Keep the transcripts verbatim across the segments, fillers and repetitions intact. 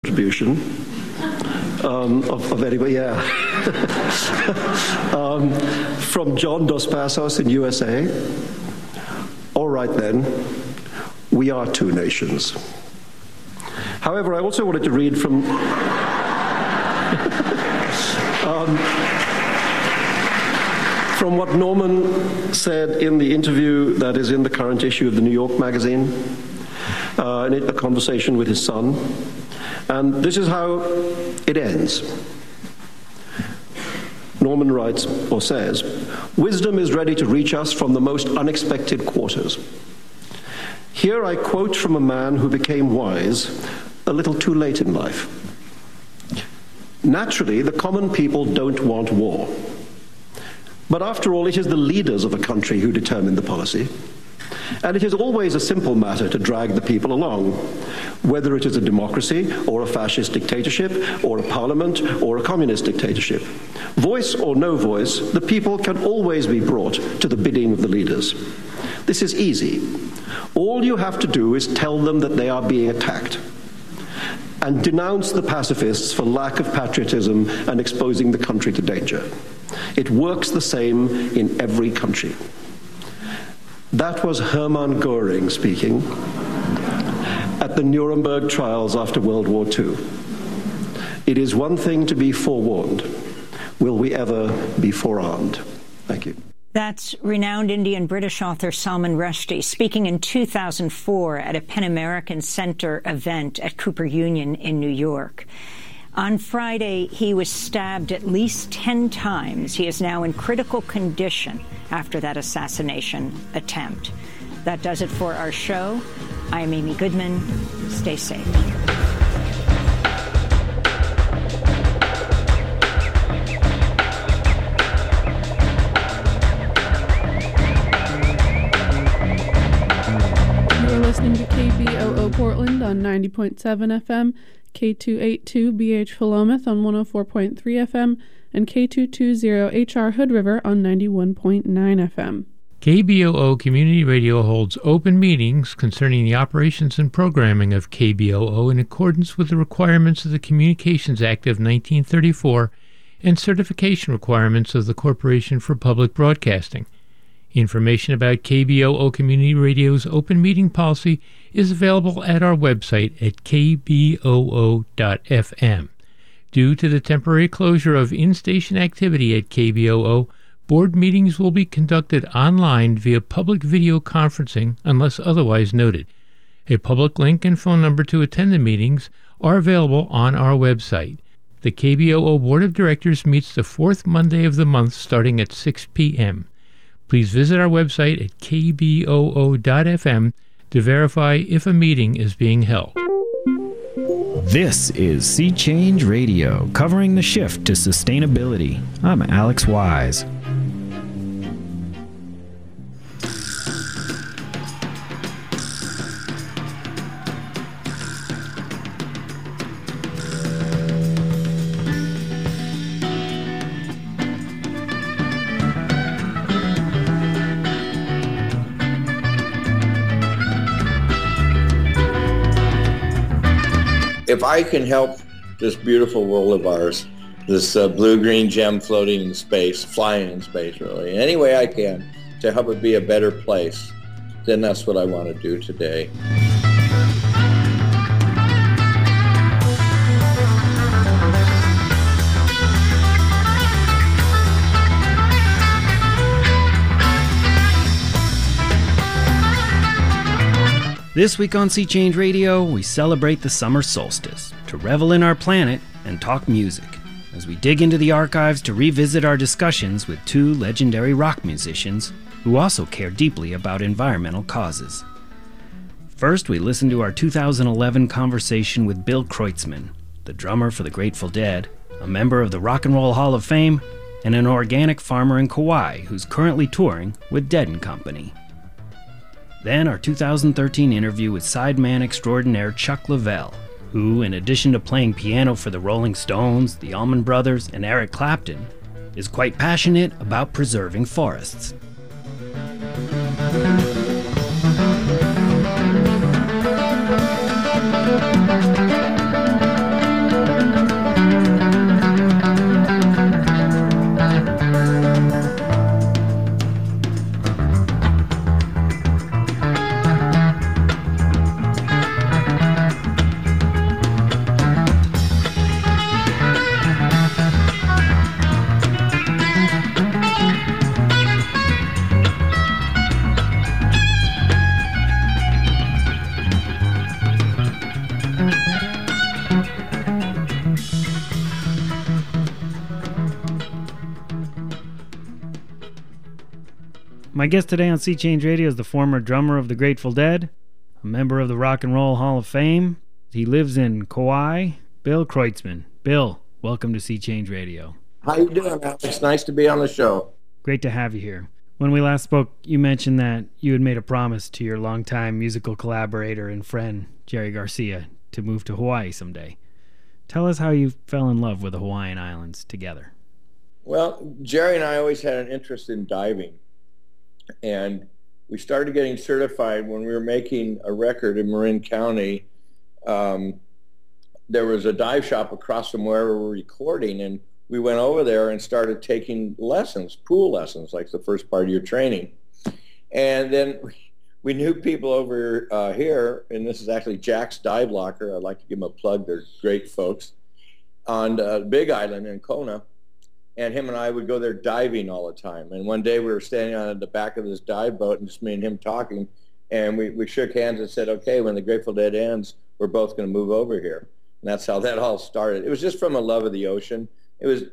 contribution um, of, of anybody, yeah. um, from John Dos Passos in U S A. All right then, we are two nations. However, I also wanted to read from um, from what Norman said in the interview that is in the current issue of the New York Magazine, uh, in a conversation with his son. And this is how it ends. Norman writes, or says, "Wisdom is ready to reach us from the most unexpected quarters. Here I quote from a man who became wise a little too late in life. Naturally, the common people don't want war. But after all, it is the leaders of a country who determine the policy. And it is always a simple matter to drag the people along, whether it is a democracy or a fascist dictatorship or a parliament or a communist dictatorship. Voice or no voice, the people can always be brought to the bidding of the leaders. This is easy. All you have to do is tell them that they are being attacked and denounce the pacifists for lack of patriotism and exposing the country to danger. It works the same in every country." That was Hermann Goering speaking at the Nuremberg trials after World War Two. It is one thing to be forewarned. Will we ever be forearmed? Thank you. That's renowned Indian-British author Salman Rushdie speaking in two thousand four at a PEN American Center event at Cooper Union in New York. On Friday, he was stabbed at least ten times. He is now in critical condition after that assassination attempt. That does it for our show. I am Amy Goodman. Stay safe. You're listening to K B O O Portland on ninety point seven F M, K two eighty-two B H Philomath on one oh four point three F M, and K two twenty H R Hood River on ninety-one point nine F M. K B O O Community Radio holds open meetings concerning the operations and programming of K B O O in accordance with the requirements of the Communications Act of nineteen thirty-four and certification requirements of the Corporation for Public Broadcasting. Information about K B O O Community Radio's open meeting policy is available at our website at k b o o dot f m. Due to the temporary closure of in-station activity at K B O O, board meetings will be conducted online via public video conferencing unless otherwise noted. A public link and phone number to attend the meetings are available on our website. The K B O O Board of Directors meets the fourth Monday of the month starting at six p.m. Please visit our website at k b o o dot f m to verify if a meeting is being held. This is Sea Change Radio, covering the shift to sustainability. I'm Alex Wise. If I can help this beautiful world of ours, this uh, blue-green gem floating in space, flying in space really, any way I can to help it be a better place, then that's what I want to do today. This week on Sea Change Radio, we celebrate the summer solstice to revel in our planet and talk music as we dig into the archives to revisit our discussions with two legendary rock musicians who also care deeply about environmental causes. First, we listen to our two thousand eleven conversation with Bill Kreutzmann, the drummer for the Grateful Dead, a member of the Rock and Roll Hall of Fame, and an organic farmer in Kauai who's currently touring with Dead and Company. Then our two thousand thirteen interview with sideman extraordinaire Chuck Leavell, who, in addition to playing piano for the Rolling Stones, the Allman Brothers, and Eric Clapton, is quite passionate about preserving forests. My guest today on Sea Change Radio is the former drummer of the Grateful Dead, a member of the Rock and Roll Hall of Fame. He lives in Kauai, Bill Kreutzmann. Bill, welcome to Sea Change Radio. How you doing, Alex? It's nice to be on the show. Great to have you here. When we last spoke, you mentioned that you had made a promise to your longtime musical collaborator and friend, Jerry Garcia, to move to Hawaii someday. Tell us how you fell in love with the Hawaiian Islands together. Well, Jerry and I always had an interest in diving. And we started getting certified when we were making a record in Marin County. Um, there was a dive shop across from where we were recording, and we went over there and started taking lessons, pool lessons, like the first part of your training. And then we knew people over uh, here, and this is actually Jack's Dive Locker. I'd like to give them a plug. They're great folks on uh, Big Island in Kona. And him and I would go there diving all the time. And one day we were standing on the back of this dive boat, and just me and him talking, and we, we shook hands and said, okay, when the Grateful Dead ends, we're both going to move over here. And that's how that all started. It was just from a love of the ocean. It was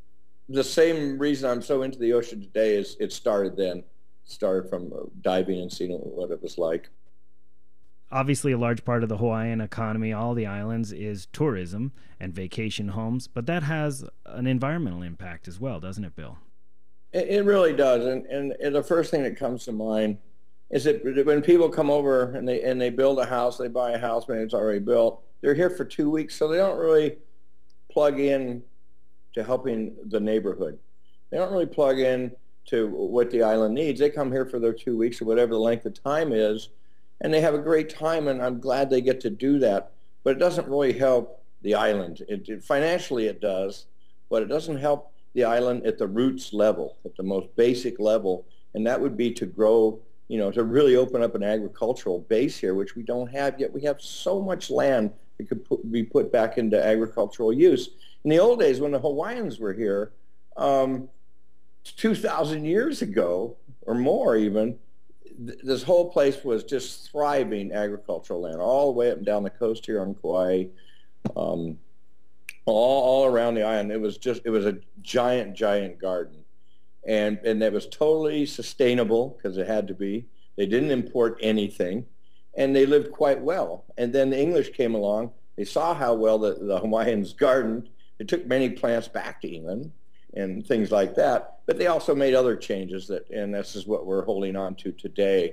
the same reason I'm so into the ocean today is it started then. It started from diving and seeing what it was like. Obviously, a large part of the Hawaiian economy, all the islands, is tourism and vacation homes, but that has an environmental impact as well, doesn't it, Bill? It, it really does, and, and, and the first thing that comes to mind is that when people come over and they and they build a house, they buy a house, maybe it's already built, they're here for two weeks, so they don't really plug in to helping the neighborhood. They don't really plug in to what the island needs. They come here for their two weeks or whatever the length of time is, and they have a great time, and I'm glad they get to do that. But it doesn't really help the island. It, it, financially it does, but it doesn't help the island at the roots level, at the most basic level, and that would be to grow, you know, to really open up an agricultural base here, which we don't have yet. We have so much land that could put, be put back into agricultural use. In the old days, when the Hawaiians were here, um, two thousand years ago, or more even, this whole place was just thriving agricultural land, all the way up and down the coast here on Kauai, um, all, all around the island. It was just, it was a giant, giant garden. And, and it was totally sustainable, because it had to be. They didn't import anything, and they lived quite well. And then the English came along. They saw how well the, the Hawaiians gardened. They took many plants back to England and things like that, but they also made other changes that, and this is what we're holding on to today.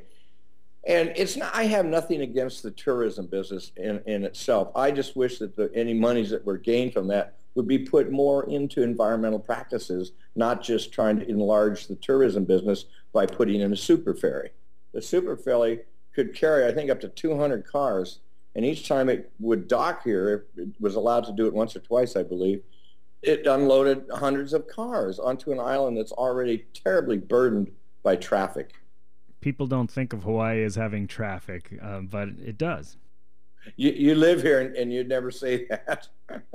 And it's not, I have nothing against the tourism business in, in itself. I just wish that the, any monies that were gained from that would be put more into environmental practices, not just trying to enlarge the tourism business by putting in a super ferry. The super ferry could carry, I think, up to two hundred cars, and each time it would dock here, it was allowed to do it once or twice, I believe, it unloaded hundreds of cars onto an island that's already terribly burdened by traffic. People don't think of Hawaii as having traffic, uh, but it does. You, you live here, and, and you'd never say that.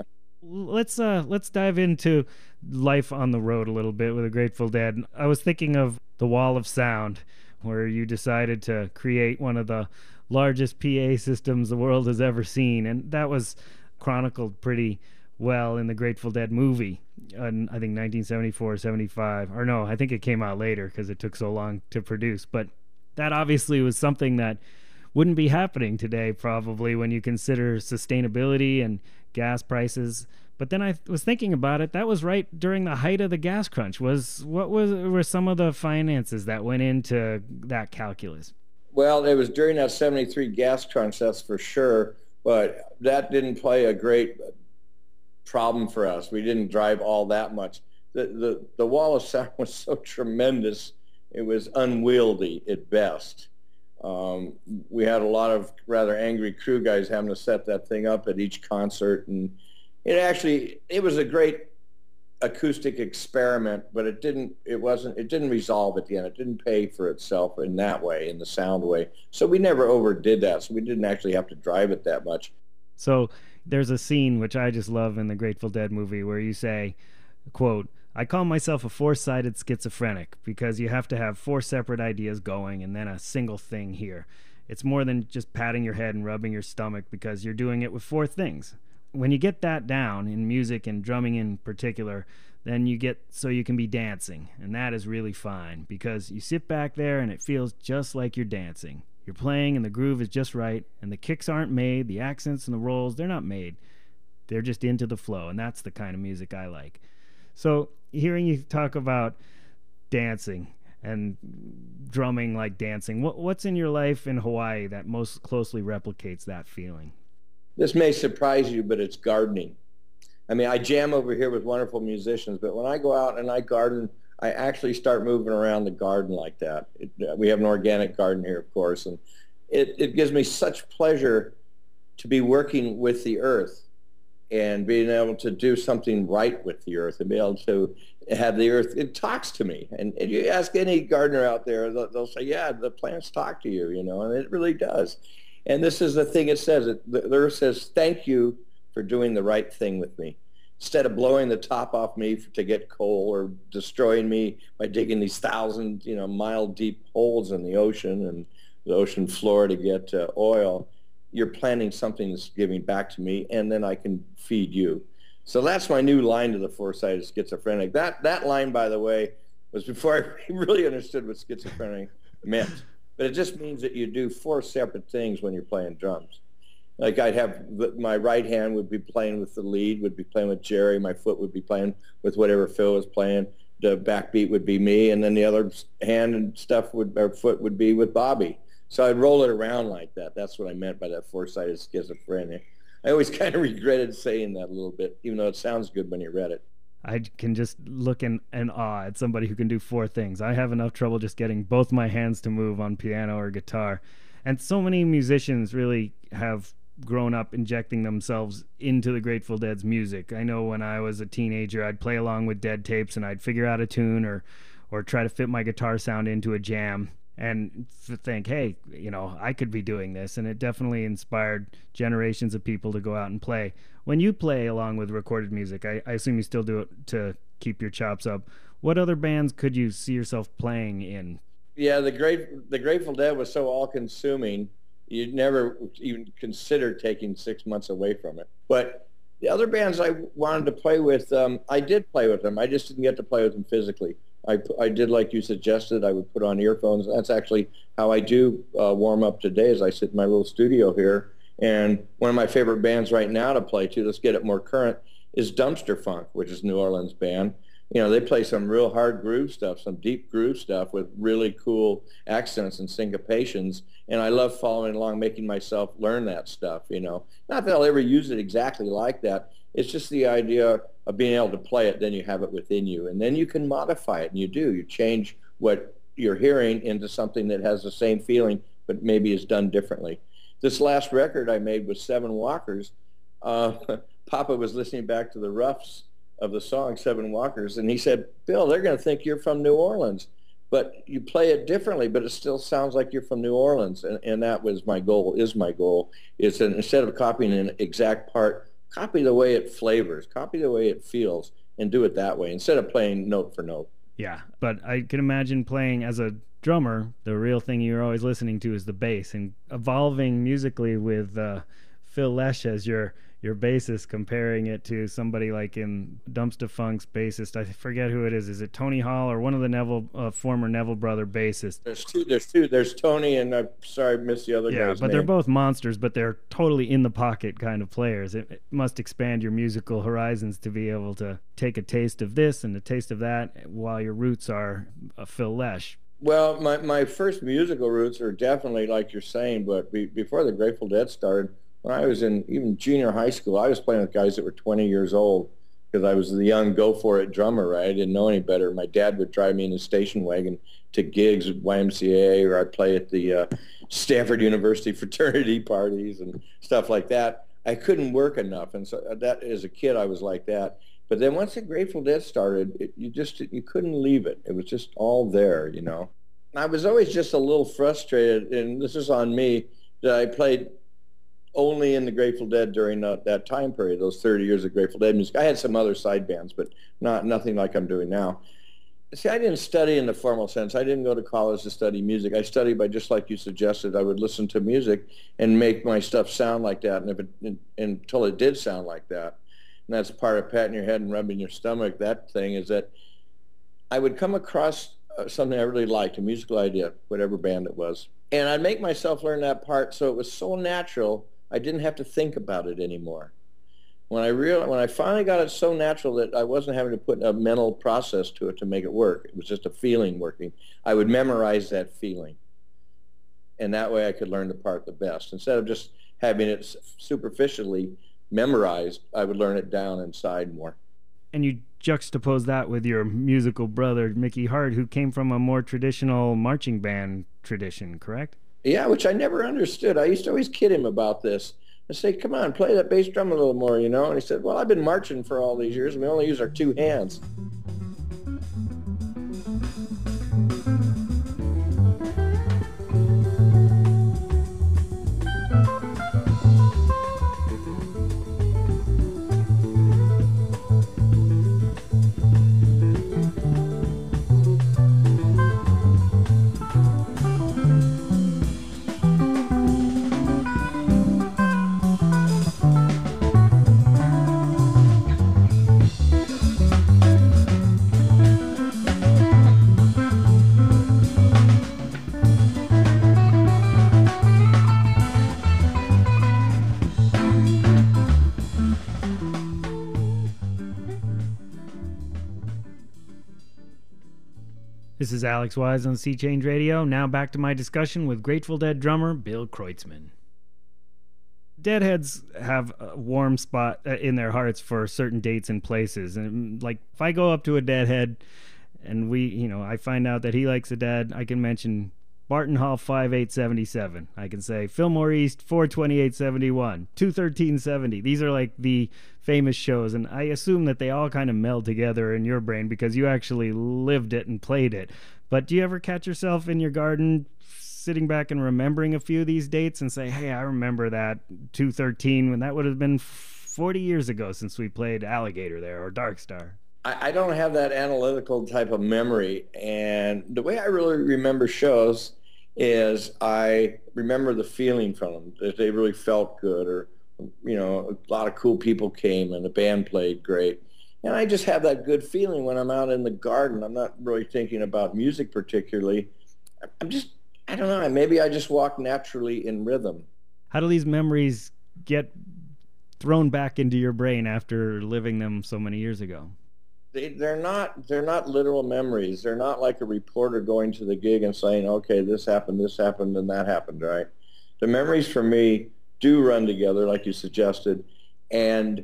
Let's uh, let's dive into life on the road a little bit with the Grateful Dead. I was thinking of the Wall of Sound, where you decided to create one of the largest P A systems the world has ever seen, and that was chronicled pretty well in the Grateful Dead movie, in, I think nineteen seventy-four, seventy-five, or no, I think it came out later because it took so long to produce, but that obviously was something that wouldn't be happening today probably when you consider sustainability and gas prices. But then I was thinking about it, that was right during the height of the gas crunch. Was what was were some of the finances that went into that calculus? Well, it was during that seventy-three gas crunch, that's for sure, but that didn't play a great problem for us. We didn't drive all that much. The, the, the Wall of Sound was so tremendous, it was unwieldy at best. Um, we had a lot of rather angry crew guys having to set that thing up at each concert, and it actually, it was a great acoustic experiment, but it didn't, it wasn't, it didn't resolve at the end. It didn't pay for itself in that way, in the sound way. So we never overdid that, so we didn't actually have to drive it that much. So there's a scene which I just love in the Grateful Dead movie where you say, quote, "I call myself a four-sided schizophrenic because you have to have four separate ideas going and then a single thing here. It's more than just patting your head and rubbing your stomach because you're doing it with four things." When you get that down in music and drumming in particular, then you get so you can be dancing, and that is really fine because you sit back there and it feels just like you're dancing. You're playing and the groove is just right, and the kicks aren't made, the accents and the rolls, they're not made. They're just into the flow, and that's the kind of music I like. So hearing you talk about dancing and drumming like dancing, what, what's in your life in Hawaii that most closely replicates that feeling? This may surprise you, but it's gardening. I mean, I jam over here with wonderful musicians, but when I go out and I garden, I actually start moving around the garden like that. It, uh, we have an organic garden here, of course, and it, it gives me such pleasure to be working with the earth and being able to do something right with the earth and be able to have the earth, it talks to me. And, and you ask any gardener out there, they'll, they'll say, yeah, the plants talk to you, you know, and it really does. And this is the thing it says. It, the earth says, thank you for doing the right thing with me. Instead of blowing the top off me for, to get coal or destroying me by digging these thousand, you know, mile deep holes in the ocean and the ocean floor to get uh, oil, you're planting something that's giving back to me, and then I can feed you. So that's my new line to the Four-Sided Schizophrenic. That that line, by the way, was before I really understood what schizophrenic meant. But it just means that you do four separate things when you're playing drums. Like I'd have, my right hand would be playing with the lead, would be playing with Jerry, my foot would be playing with whatever Phil was playing, the backbeat would be me, and then the other hand and stuff would, or foot would be with Bobby. So I'd roll it around like that. That's what I meant by that four-sided schizophrenia. I always kind of regretted saying that a little bit, even though it sounds good when you read it. I can just look in, in awe at somebody who can do four things. I have enough trouble just getting both my hands to move on piano or guitar. And so many musicians really have grown up injecting themselves into the Grateful Dead's music. I know when I was a teenager, I'd play along with Dead tapes and I'd figure out a tune or, or try to fit my guitar sound into a jam and think, hey, you know, I could be doing this. And it definitely inspired generations of people to go out and play. When you play along with recorded music, I, I assume you still do it to keep your chops up. What other bands could you see yourself playing in? Yeah, the great the Grateful Dead was so all-consuming, you'd never even consider taking six months away from it. But the other bands I wanted to play with, um, I did play with them. I just didn't get to play with them physically. I, I did like you suggested. I would put on earphones. That's actually how I do uh, warm up today is I sit in my little studio here. And one of my favorite bands right now to play to, let's get it more current, is Dumpster Funk, which is a New Orleans band. You know, they play some real hard groove stuff, some deep groove stuff with really cool accents and syncopations. And I love following along, making myself learn that stuff, you know. Not that I'll ever use it exactly like that. It's just the idea of being able to play it, then you have it within you. And then you can modify it, and you do. You change what you're hearing into something that has the same feeling, but maybe is done differently. This last record I made with Seven Walkers, uh, Papa was listening back to the roughs of the song Seven Walkers, and he said, Bill, they're going to think you're from New Orleans, but you play it differently, but it still sounds like you're from New Orleans. And, and that was my goal, is my goal, is that instead of copying an exact part, copy the way it flavors, copy the way it feels, and do it that way, instead of playing note for note. Yeah, but I can imagine playing as a drummer, the real thing you're always listening to is the bass, and evolving musically with uh, Phil Lesh as your your bassist, comparing it to somebody like in Dumpster Funk's bassist. I forget who it is. Is it Tony Hall or one of the Neville uh, former Neville brother bassists? There's two. There's two. There's Tony, and I'm sorry, I missed the other yeah, guy's but name. They're both monsters, but they're totally in the pocket kind of players. It, it must expand your musical horizons to be able to take a taste of this and a taste of that, while your roots are uh, Phil Lesh. Well, my, my first musical roots are definitely like you're saying, but be, before the Grateful Dead started, when I was in even junior high school, I was playing with guys that were twenty years old because I was the young go-for-it drummer, right? I didn't know any better. My dad would drive me in his station wagon to gigs at Y M C A, or I'd play at the uh, Stanford University fraternity parties and stuff like that. I couldn't work enough, and so that as a kid I was like that. But then once the Grateful Dead started, it, you just you couldn't leave it. It was just all there, you know. I was always just a little frustrated, and this is on me, that I played only in the Grateful Dead during that, that time period, those thirty years of Grateful Dead music. I had some other side bands, but not nothing like I'm doing now. See, I didn't study in the formal sense. I didn't go to college to study music. I studied by, just like you suggested, I would listen to music and make my stuff sound like that, and if it, and, until it did sound like that. and that's part of patting your head and rubbing your stomach, that thing, is that I would come across uh, something I really liked, a musical idea, whatever band it was, and I'd make myself learn that part so it was so natural I didn't have to think about it anymore. When I real when I finally got it so natural that I wasn't having to put a mental process to it to make it work, it was just a feeling working, I would memorize that feeling. And that way I could learn the part the best. Instead of just having it superficially memorized, I would learn it down inside more. And you juxtapose that with your musical brother, Mickey Hart, who came from a more traditional marching band tradition, correct? Yeah, which I never understood. I used to always kid him about this. I say, come on, play that bass drum a little more, you know? And he said, well, I've been marching for all these years, and we only use our two hands. This is Alex Wise on Sea Change Radio. Now back to my discussion with Grateful Dead drummer Bill Kreutzmann. Deadheads have a warm spot in their hearts for certain dates and places. And like, if I go up to a Deadhead and we, you know, I find out that he likes a Dead, I can mention Barton Hall five eight seven seven. I can say Fillmore East four twenty-eight seventy-one, two thirteen seventy. These are like the famous shows, and I assume that they all kind of meld together in your brain because you actually lived it and played it. But do you ever catch yourself in your garden sitting back and remembering a few of these dates and say, hey, I remember that two thirteen when that would have been forty years ago since we played Alligator there or Dark Star? I, I don't have that analytical type of memory, and the way I really remember shows is I remember the feeling from them, that they really felt good, or, you know, a lot of cool people came and the band played great. And I just have that good feeling when I'm out in the garden. I'm not really thinking about music particularly. I'm just, I don't know, maybe I just walk naturally in rhythm. How do these memories get thrown back into your brain after living them so many years ago? They, they're not they're not literal memories. They're not like a reporter going to the gig and saying, okay, this happened, this happened, and that happened, right? The memories for me do run together, like you suggested, and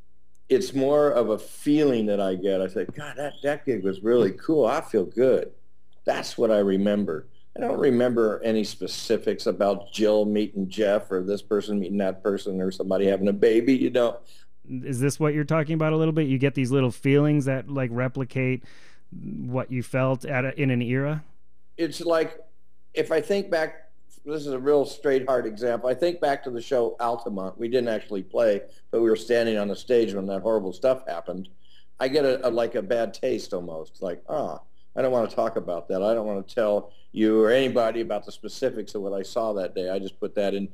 it's more of a feeling that I get. I say, God, that, that gig was really cool. I feel good. That's what I remember. I don't remember any specifics about Jill meeting Jeff or this person meeting that person or somebody having a baby, you know. Is this what you're talking about a little bit? You get these little feelings that like replicate what you felt at a, in an era? It's like, if I think back, this is a real straight hard example. I think back to the show Altamont. We didn't actually play, but we were standing on the stage when that horrible stuff happened. I get a, a like a bad taste almost, like, ah, oh, I don't want to talk about that. I don't want to tell you or anybody about the specifics of what I saw that day. I just put that in,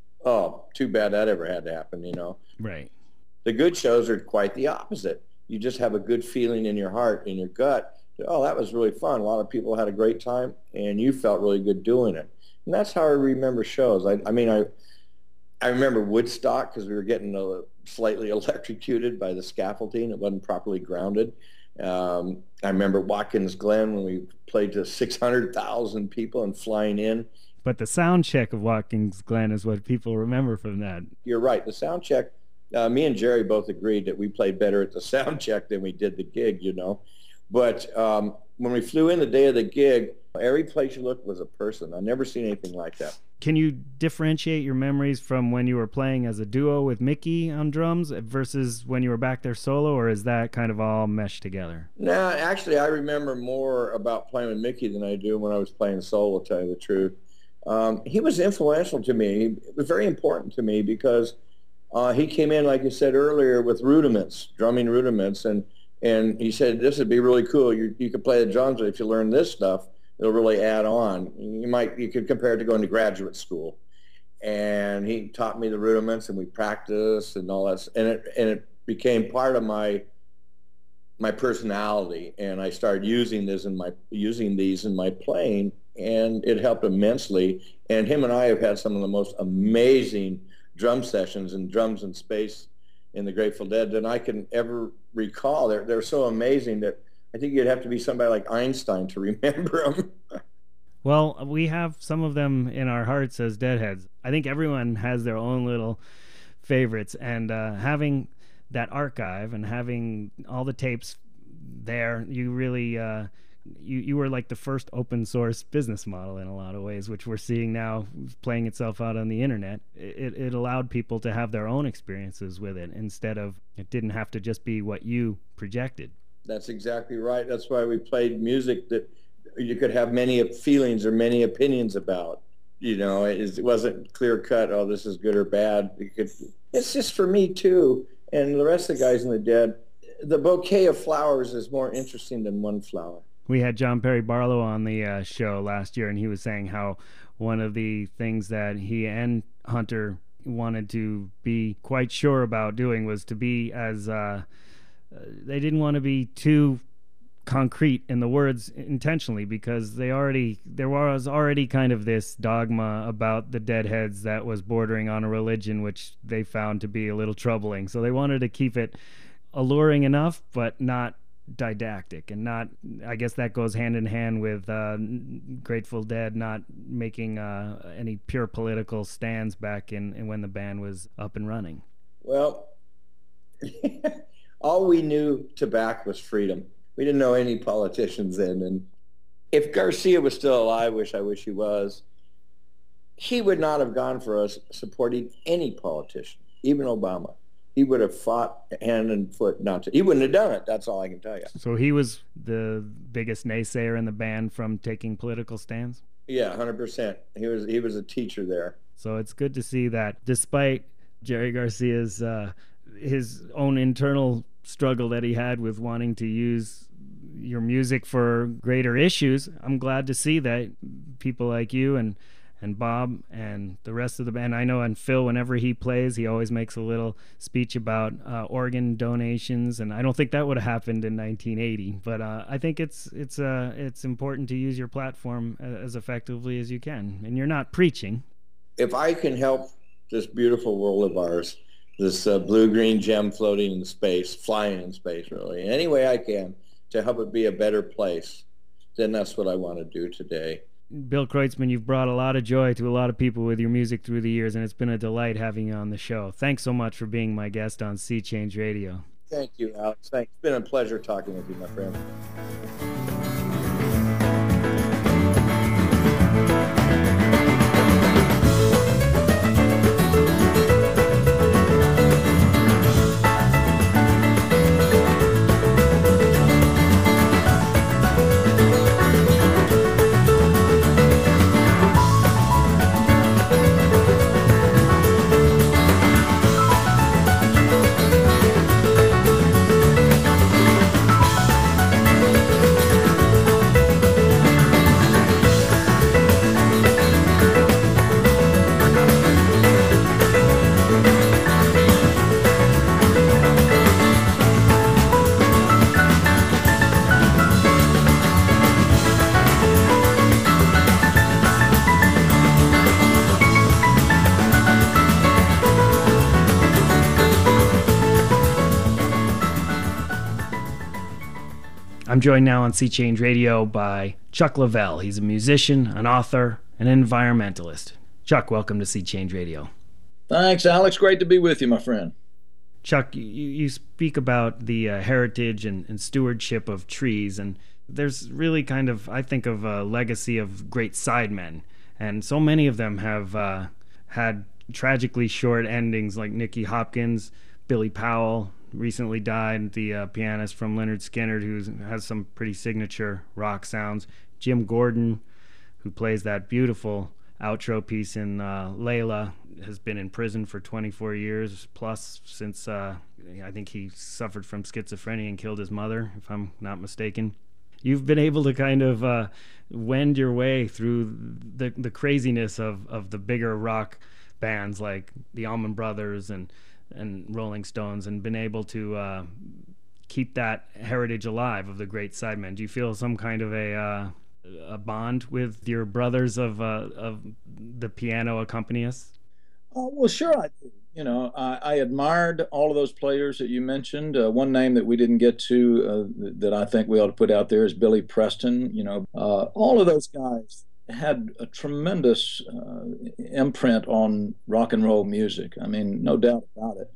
oh, too bad that ever had to happen, you know? Right. The good shows are quite the opposite. You just have a good feeling in your heart, in your gut. Oh, that was really fun. A lot of people had a great time, and you felt really good doing it. And that's how I remember shows. I, I mean, I I remember Woodstock because we were getting uh, slightly electrocuted by the scaffolding. It wasn't properly grounded. Um, I remember Watkins Glen when we played to six hundred thousand people and flying in. But the sound check of Watkins Glen is what people remember from that. You're right. The sound check. Uh, me and Jerry both agreed that we played better at the sound check than we did the gig, you know. But um, when we flew in the day of the gig, every place you looked was a person. I've never seen anything like that. Can you differentiate your memories from when you were playing as a duo with Mickey on drums versus when you were back there solo, or is that kind of all meshed together? No, actually, I remember more about playing with Mickey than I do when I was playing solo, to tell you the truth. Um, he was influential to me. It was very important to me because Uh, he came in, like you said earlier, with rudiments, drumming rudiments, and and he said, this would be really cool. You you could play the drums, but if you learn this stuff, it'll really add on. You might you could compare it to going to graduate school. And he taught me the rudiments, and we practiced and all that. And it and it became part of my my personality, and I started using this in my using these in my playing, and it helped immensely. And him and I have had some of the most amazing drum sessions and drums in space in the Grateful Dead than I can ever recall. They're they're so amazing that I think you'd have to be somebody like Einstein to remember them. Well, we have some of them in our hearts as Deadheads. I think everyone has their own little favorites, and uh, having that archive and having all the tapes there, you really uh, you you were like the first open source business model in a lot of ways, which we're seeing now playing itself out on the internet. It it allowed people to have their own experiences with it instead of it didn't have to just be what you projected. That's exactly right. That's why we played music that you could have many feelings or many opinions about. You know, it wasn't clear cut, oh, this is good or bad. It could, it's just for me too, and the rest of the guys in the Dead. The bouquet of flowers is more interesting than one flower. We had John Perry Barlow on the uh, show last year, and he was saying how one of the things that he and Hunter wanted to be quite sure about doing was to be as uh, they didn't want to be too concrete in the words intentionally, because they already there was already kind of this dogma about the Deadheads that was bordering on a religion, which they found to be a little troubling. So they wanted to keep it alluring enough, but not didactic, and not, I guess that goes hand in hand with uh, Grateful Dead not making uh, any pure political stands back in, in when the band was up and running. Well, all we knew to back was freedom. We didn't know any politicians then, and if Garcia was still alive, which I wish he was, he would not have gone for us supporting any politician, even Obama. He would have fought hand and foot not to. He wouldn't have done it. That's all I can tell you. So he was the biggest naysayer in the band from taking political stands? Yeah, one hundred percent. He was he was a teacher there. So it's good to see that despite Jerry Garcia's uh, his own internal struggle that he had with wanting to use your music for greater issues, I'm glad to see that people like you and and Bob and the rest of the band. I know, and Phil, whenever he plays, he always makes a little speech about uh, organ donations, and I don't think that would have happened in nineteen eighty. But uh, I think it's it's uh, it's important to use your platform as effectively as you can, and you're not preaching. If I can help this beautiful world of ours, this uh, blue-green gem floating in space, flying in space, really, any way I can to help it be a better place, then that's what I want to do today. Bill Kreutzmann, you've brought a lot of joy to a lot of people with your music through the years, and it's been a delight having you on the show. Thanks so much for being my guest on Sea Change Radio. Thank you, Alex. Thanks. It's been a pleasure talking with you, my friend. I'm joined now on Sea Change Radio by Chuck Leavell. He's a musician, an author, and an environmentalist. Chuck, welcome to Sea Change Radio. Thanks, Alex. Great to be with you, my friend. Chuck, you, you speak about the uh, heritage and, and stewardship of trees, and there's really kind of, I think, of a legacy of great sidemen, and so many of them have uh, had tragically short endings, like Nicky Hopkins, Billy Powell, recently died, the uh, pianist from Lynyrd Skynyrd, who has some pretty signature rock sounds. Jim Gordon, who plays that beautiful outro piece in uh, Layla, has been in prison for twenty-four years plus since uh, I think he suffered from schizophrenia and killed his mother, if I'm not mistaken. You've been able to kind of uh, wend your way through the the craziness of, of the bigger rock bands like the Allman Brothers and and Rolling Stones and been able to uh, keep that heritage alive of the great sidemen. Do you feel some kind of a uh, a bond with your brothers of uh, of the piano accompanists? Uh, well, sure I do. You know, I, I admired all of those players that you mentioned. Uh, one name that we didn't get to uh, that I think we ought to put out there is Billy Preston. You know, uh, all of those guys had a tremendous uh, imprint on rock and roll music. I mean, no doubt about it.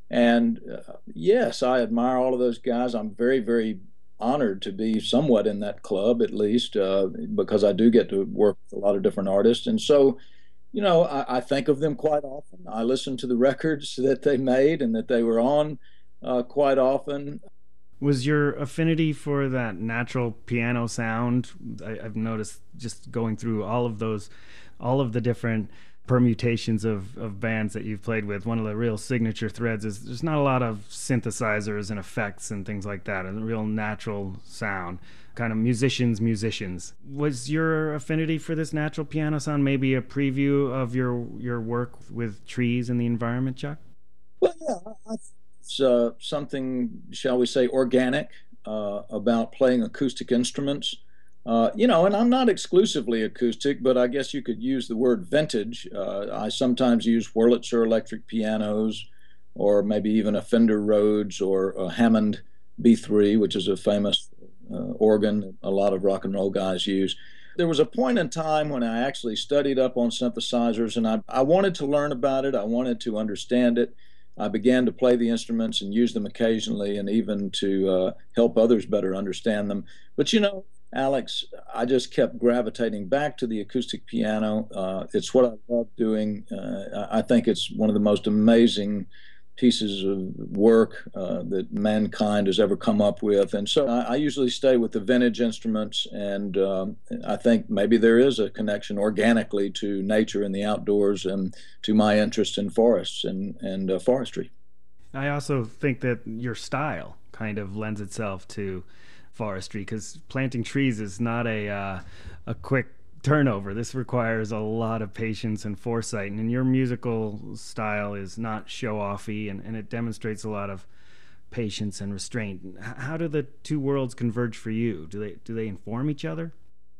And uh, yes, I admire all of those guys. I'm very, very honored to be somewhat in that club, at least, uh, because I do get to work with a lot of different artists. And so, you know, I, I think of them quite often. I listen to the records that they made and that they were on uh, quite often. Was your affinity for that natural piano sound, I, I've noticed just going through all of those, all of the different permutations of, of bands that you've played with, one of the real signature threads is there's not a lot of synthesizers and effects and things like that, and a real natural sound, kind of musicians, musicians. Was your affinity for this natural piano sound maybe a preview of your, your work with trees and the environment, Chuck? Well, yeah, I It's uh, something, shall we say, organic uh, about playing acoustic instruments. Uh, you know, and I'm not exclusively acoustic, but I guess you could use the word vintage. Uh, I sometimes use Wurlitzer electric pianos, or maybe even a Fender Rhodes or a Hammond B three, which is a famous uh, organ a lot of rock and roll guys use. There was a point in time when I actually studied up on synthesizers, and I, I wanted to learn about it. I wanted to understand it. I began to play the instruments and use them occasionally, and even to uh, help others better understand them. But you know, Alex, I just kept gravitating back to the acoustic piano. Uh, it's what I love doing. Uh, I think it's one of the most amazing pieces of work uh, that mankind has ever come up with. And so I, I usually stay with the vintage instruments, and um, I think maybe there is a connection organically to nature and the outdoors and to my interest in forests and, and uh, forestry. I also think that your style kind of lends itself to forestry, because planting trees is not a uh, a quick turnover. This requires a lot of patience and foresight, and your musical style is not show-offy, and, and it demonstrates a lot of patience and restraint. How do the two worlds converge for you? Do they do they inform each other?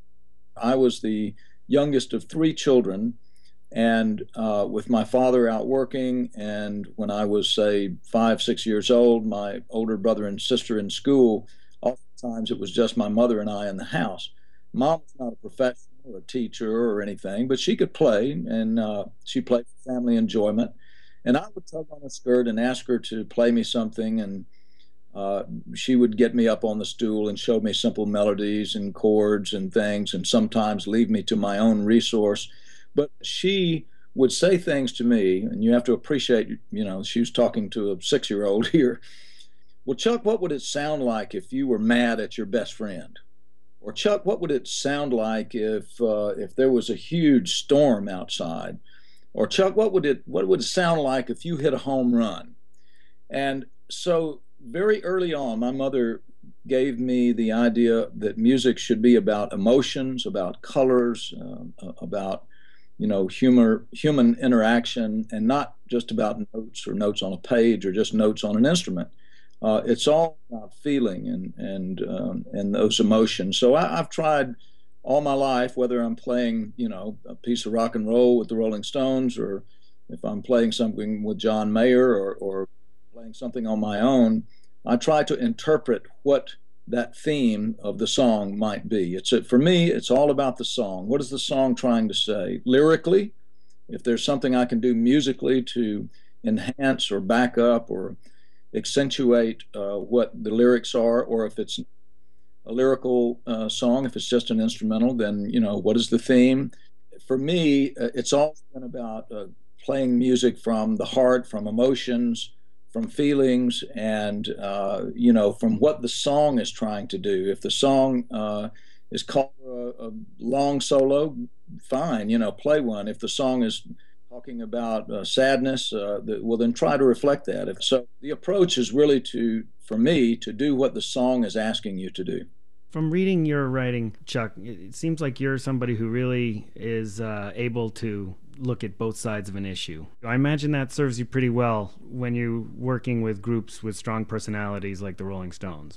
I was the youngest of three children, and uh, with my father out working, and when I was, say, five, six years old, my older brother and sister in school, oftentimes it was just my mother and I in the house. Mom was not a professional or a teacher or anything, but she could play, and uh, she played for family enjoyment. And I would tug on her skirt and ask her to play me something, and uh, she would get me up on the stool and show me simple melodies and chords and things, and sometimes leave me to my own resource. But she would say things to me, and you have to appreciate, you know, she was talking to a six-year-old here. Well, Chuck, what would it sound like if you were mad at your best friend? Or Chuck, what would it sound like if uh, if there was a huge storm outside? Or Chuck, what would it what would it sound like if you hit a home run? And so very early on, my mother gave me the idea that music should be about emotions, about colors, uh, about you know humor, human interaction, and not just about notes or notes on a page or just notes on an instrument. Uh, it's all about feeling and and um, and those emotions. So I, I've tried all my life, whether I'm playing, you know, a piece of rock and roll with the Rolling Stones, or if I'm playing something with John Mayer, or, or playing something on my own, I try to interpret what that theme of the song might be. It's a, for me, it's all about the song. What is the song trying to say? Lyrically, if there's something I can do musically to enhance or back up or accentuate uh, what the lyrics are, or if it's a lyrical uh, song, if it's just an instrumental, then, you know, what is the theme? For me, uh, it's all been about uh, playing music from the heart, from emotions, from feelings, and, uh, you know, from what the song is trying to do. If the song uh, is called a, a long solo, fine, you know, play one. If the song is talking about uh, sadness, uh, the, well, then try to reflect that. If so, the approach is really to, for me, to do what the song is asking you to do. From reading your writing, Chuck, it seems like you're somebody who really is uh, able to look at both sides of an issue. I imagine that serves you pretty well when you're working with groups with strong personalities like the Rolling Stones.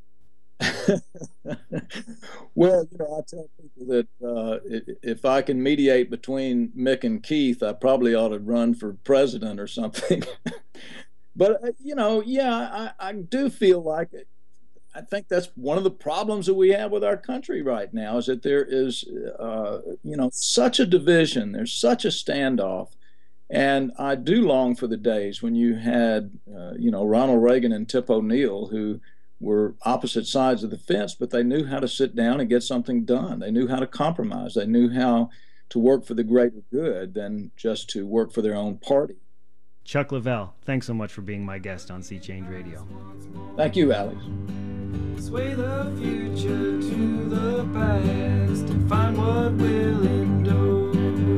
Well, you know, I tell people that uh, if I can mediate between Mick and Keith, I probably ought to run for president or something. But, uh, you know, yeah, I, I do feel like it. I think that's one of the problems that we have with our country right now is that there is, uh, you know, such a division. There's such a standoff. And I do long for the days when you had, uh, you know, Ronald Reagan and Tip O'Neill, who were opposite sides of the fence, but they knew how to sit down and get something done. They knew how to compromise. They knew how to work for the greater good than just to work for their own party. Chuck Leavell, thanks so much for being my guest on Sea Change Radio. Thank you, Alex. Sway the future to the past and find what will endure.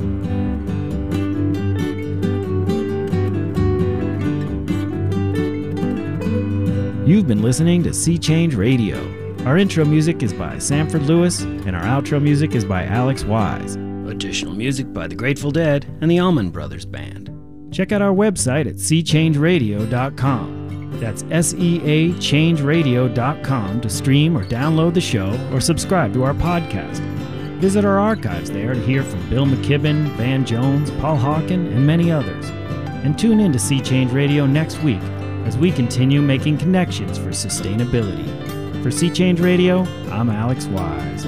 You've been listening to Sea Change Radio. Our intro music is by Sanford Lewis, and our outro music is by Alex Wise. Additional music by the Grateful Dead and the Allman Brothers Band. Check out our website at sea change radio dot com. That's S E A change radio dot com to stream or download the show or subscribe to our podcast. Visit our archives there to hear from Bill McKibben, Van Jones, Paul Hawken, and many others. And tune in to Sea Change Radio next week as we continue making connections for sustainability. For Sea Change Radio, I'm Alex Wise.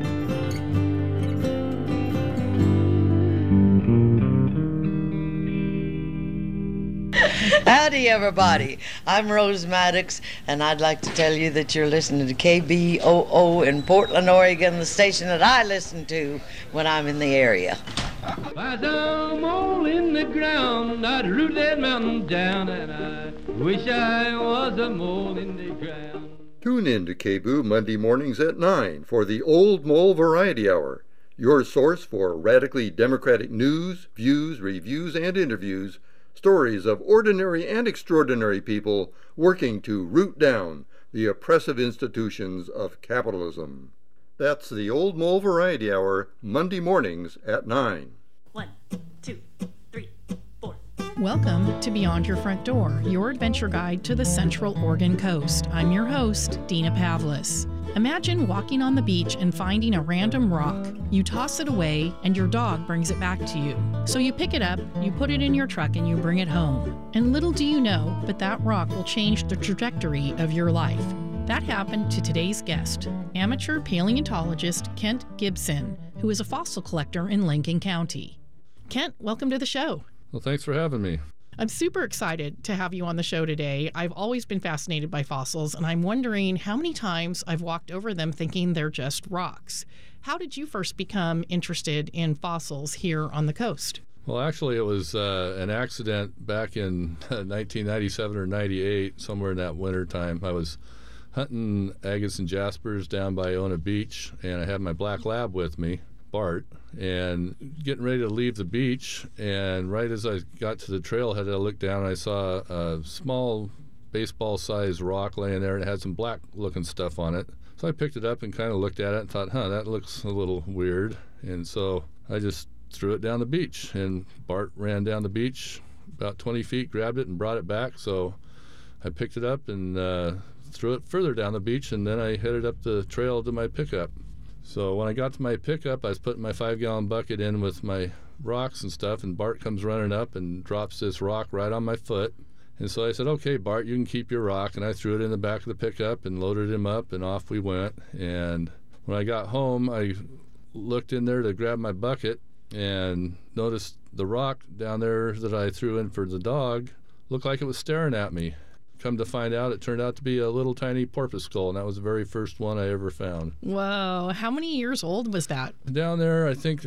Howdy, everybody. I'm Rose Maddox, and I'd like to tell you that you're listening to K B O O in Portland, Oregon, the station that I listen to when I'm in the area. If I done all in the ground, I'd root that mountain down, and I wish I was a mole in the ground. Tune in to K B O O Monday mornings at nine for the Old Mole Variety Hour, your source for radically democratic news, views, reviews, and interviews, stories of ordinary and extraordinary people working to root down the oppressive institutions of capitalism. That's the Old Mole Variety Hour, Monday mornings at nine. One, two, three, four. Welcome to Beyond Your Front Door, your adventure guide to the Central Oregon coast. I'm your host, Dina Pavlis. Imagine walking on the beach and finding a random rock. You toss it away, and your dog brings it back to you. So you pick it up, you put it in your truck, and you bring it home. And little do you know, but that rock will change the trajectory of your life. That happened to today's guest, amateur paleontologist Kent Gibson, who is a fossil collector in Lincoln County. Kent, welcome to the show. Well, thanks for having me. I'm super excited to have you on the show today. I've always been fascinated by fossils, and I'm wondering how many times I've walked over them thinking they're just rocks. How did you first become interested in fossils here on the coast? Well, actually, it was uh, an accident back in nineteen ninety-seven or ninety-eight, somewhere in that winter time. I was hunting agates and jaspers down by Iona Beach, and I had my black lab with me, Bart, and getting ready to leave the beach, and right as I got to the trailhead, I looked down and I saw a small baseball-sized rock laying there, and it had some black-looking stuff on it. So I picked it up and kind of looked at it and thought, huh, that looks a little weird. And so I just threw it down the beach, and Bart ran down the beach about twenty feet, grabbed it, and brought it back. So I picked it up and uh, threw it further down the beach, and then I headed up the trail to my pickup. So when I got to my pickup, I was putting my five-gallon bucket in with my rocks and stuff, and Bart comes running up and drops this rock right on my foot. And so I said, okay, Bart, you can keep your rock. And I threw it in the back of the pickup and loaded him up, and off we went. And when I got home, I looked in there to grab my bucket and noticed the rock down there that I threw in for the dog looked like it was staring at me. Come to find out, it turned out to be a little tiny porpoise skull, and that was the very first one I ever found. Whoa. How many years old was that? Down there, I think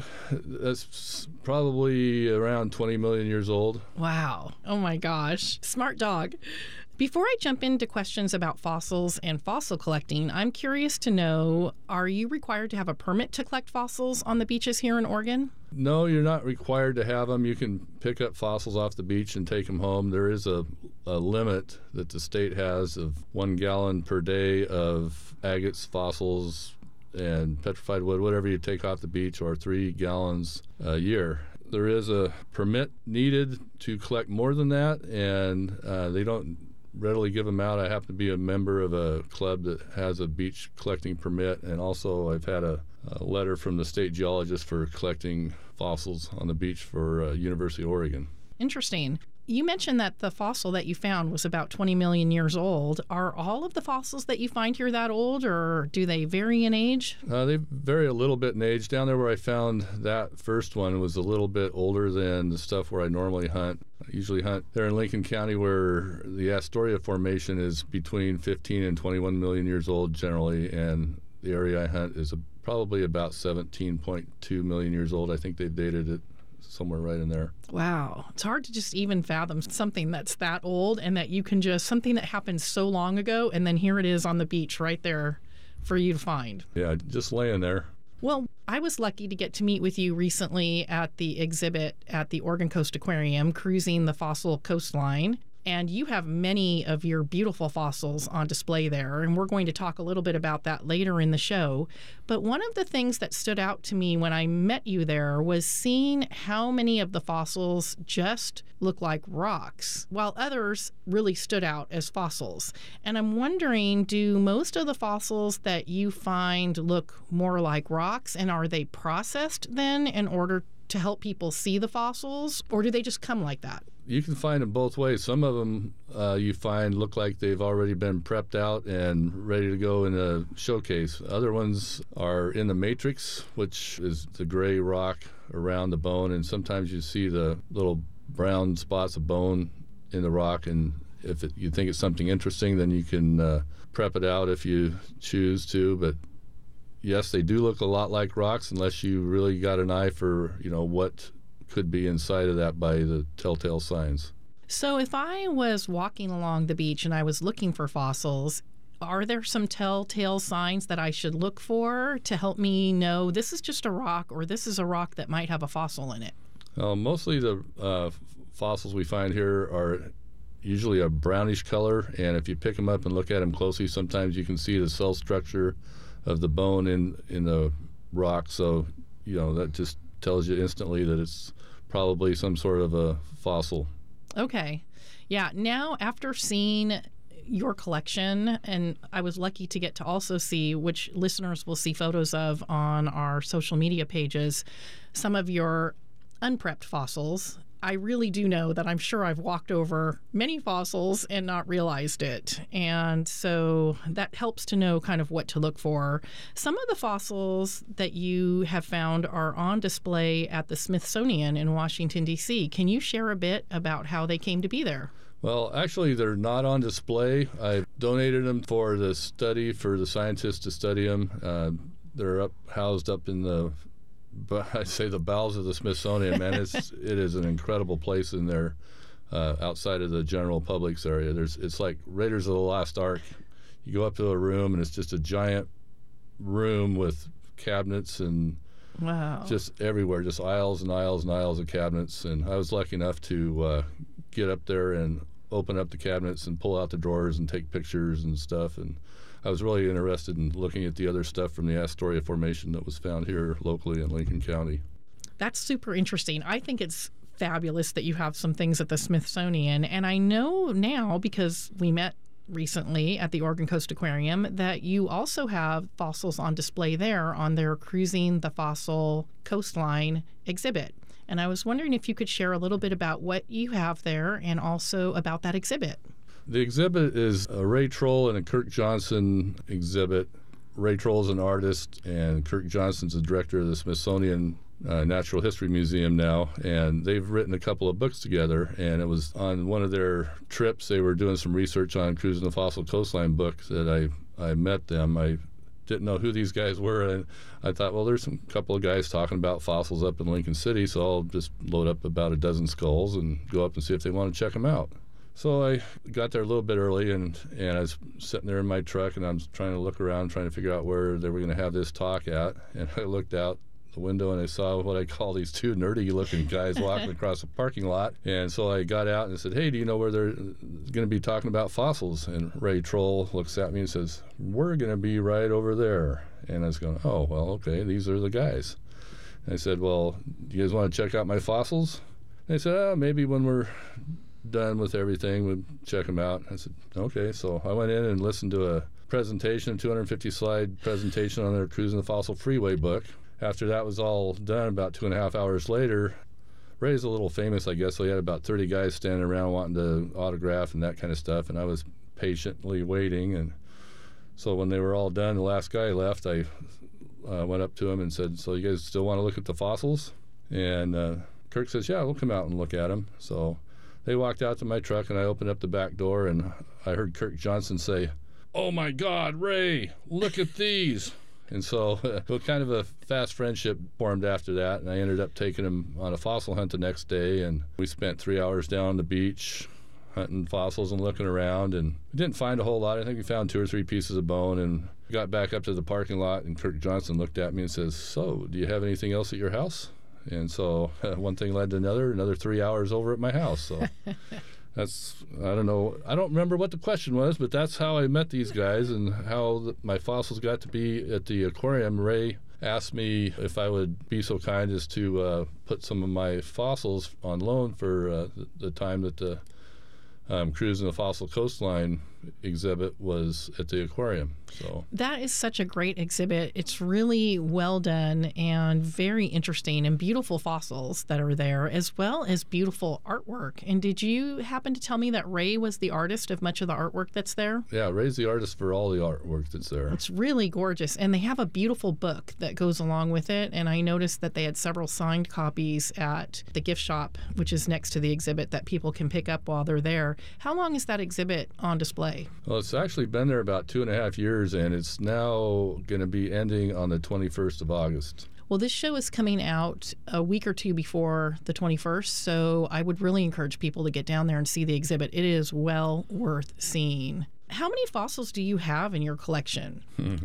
that's probably around twenty million years old. Wow. Oh, my gosh. Smart dog. Before I jump into questions about fossils and fossil collecting, I'm curious to know, are you required to have a permit to collect fossils on the beaches here in Oregon? No, you're not required to have them. You can pick up fossils off the beach and take them home. There is a, a limit that the state has of one gallon per day of agates, fossils, and petrified wood, whatever you take off the beach, or three gallons a year. there is a permit needed to collect more than that, and uh, they don't readily give them out. I happen to be a member of a club that has a beach collecting permit, and also I've had a, a letter from the state geologist for collecting fossils on the beach for uh, University of Oregon. Interesting. You mentioned that the fossil that you found was about twenty million years old. Are all of the fossils that you find here that old, or do they vary in age? Uh, they vary a little bit in age. Down there where I found that first one was a little bit older than the stuff where I normally hunt. I usually hunt there in Lincoln County, where the Astoria Formation is between fifteen and twenty-one million years old generally, and the area I hunt is a, probably about seventeen point two million years old. I think they've dated it somewhere right in there. Wow. It's hard to just even fathom something that's that old, and that you can just, something that happened so long ago, and then here it is on the beach right there for you to find. Yeah, just laying there. Well, I was lucky to get to meet with you recently at the exhibit at the Oregon Coast Aquarium, Cruising the Fossil Coastline. And you have many of your beautiful fossils on display there, and we're going to talk a little bit about that later in the show. But one of the things that stood out to me when I met you there was seeing how many of the fossils just look like rocks, while others really stood out as fossils. And I'm wondering, do most of the fossils that you find look more like rocks, and are they processed then in order to help people see the fossils, or do they just come like that? You can find them both ways. Some of them uh, you find look like they've already been prepped out and ready to go in a showcase. Other ones are in the matrix, which is the gray rock around the bone, and sometimes you see the little brown spots of bone in the rock, and if it, you think it's something interesting, then you can uh, prep it out if you choose to. But yes, they do look a lot like rocks, unless you really got an eye for, you know, what could be inside of that by the telltale signs. So if I was walking along the beach and I was looking for fossils, are there some telltale signs that I should look for to help me know this is just a rock, or this is a rock that might have a fossil in it? Uh, mostly the uh, fossils we find here are usually a brownish color, and if you pick them up and look at them closely, sometimes you can see the cell structure of the bone in, in the rock. So, you know, that just tells you instantly that it's probably some sort of a fossil. Okay. Yeah. Now, after seeing your collection, and I was lucky to get to also see, which listeners will see photos of on our social media pages, some of your unprepped fossils. I really do know that I'm sure I've walked over many fossils and not realized it. And so that helps to know kind of what to look for. Some of the fossils that you have found are on display at the Smithsonian in Washington, D C. Can you share a bit about how they came to be there? Well, actually, they're not on display. I've donated them for the study, for the scientists to study them. Uh, they're up, housed up in the But I say the bowels of the Smithsonian, man. It's it is an incredible place in there, uh, outside of the general public's area. There's it's like Raiders of the Lost Ark. You go up to a room and it's just a giant room with cabinets and wow, just everywhere, just aisles and aisles and aisles of cabinets. And I was lucky enough to uh, get up there and open up the cabinets and pull out the drawers and take pictures and stuff. And I was really interested in looking at the other stuff from the Astoria Formation that was found here locally in Lincoln County. That's super interesting. I think it's fabulous that you have some things at the Smithsonian. And I know now, because we met recently at the Oregon Coast Aquarium, that you also have fossils on display there on their Cruising the Fossil Coastline exhibit. And I was wondering if you could share a little bit about what you have there and also about that exhibit. The exhibit is a Ray Troll and a Kirk Johnson exhibit. Ray Troll is an artist, and Kirk Johnson's the director of the Smithsonian uh, Natural History Museum now, and they've written a couple of books together. And it was on one of their trips, they were doing some research on Cruising the Fossil Coastline book that I, I met them. I didn't know who these guys were, and I thought, well, there's some couple of guys talking about fossils up in Lincoln City, so I'll just load up about a dozen skulls and go up and see if they want to check them out. So I got there a little bit early, and, and I was sitting there in my truck, and I was trying to look around, trying to figure out where they were going to have this talk at. And I looked out the window, and I saw what I call these two nerdy-looking guys walking across the parking lot. And so I got out and I said, hey, do you know where they're going to be talking about fossils? And Ray Troll looks at me and says, we're going to be right over there. And I was going, oh, well, okay, these are the guys. I said, well, do you guys want to check out my fossils? And they said, oh, maybe when we're done with everything, we'll check them out. I said, okay. So I went in and listened to a presentation, a two hundred fifty slide presentation on their Cruising the Fossil Freeway book. After that was all done, about two and a half hours later, Ray's a little famous, I guess, so he had about thirty guys standing around wanting to autograph and that kind of stuff, and I was patiently waiting. And so when they were all done, the last guy left, I uh, went up to him and said, so you guys still want to look at the fossils? And uh, Kirk says, yeah, we'll come out and look at them. So they walked out to my truck, and I opened up the back door, and I heard Kirk Johnson say, oh my God, Ray, look at these. And so uh, kind of a fast friendship formed after that, and I ended up taking him on a fossil hunt the next day, and we spent three hours down on the beach hunting fossils and looking around, and we didn't find a whole lot. I think we found two or three pieces of bone, and we got back up to the parking lot, and Kirk Johnson looked at me and says, so do you have anything else at your house? And so uh, one thing led to another, another three hours over at my house. So that's, I don't know, I don't remember what the question was, but that's how I met these guys and how the, my fossils got to be at the aquarium. Ray asked me if I would be so kind as to uh, put some of my fossils on loan for uh, the, the time that the um, Cruising the Fossil Coastline exhibit was at the aquarium. So that is such a great exhibit. It's really well done and very interesting, and beautiful fossils that are there, as well as beautiful artwork. And did you happen to tell me that Ray was the artist of much of the artwork that's there? Yeah, Ray's the artist for all the artwork that's there. It's really gorgeous. And they have a beautiful book that goes along with it. And I noticed that they had several signed copies at the gift shop, which is next to the exhibit, that people can pick up while they're there. How long is that exhibit on display? Well, it's actually been there about two and a half years, and it's now going to be ending on the twenty-first of August. Well, this show is coming out a week or two before the twenty-first, so I would really encourage people to get down there and see the exhibit. It is well worth seeing. How many fossils do you have in your collection?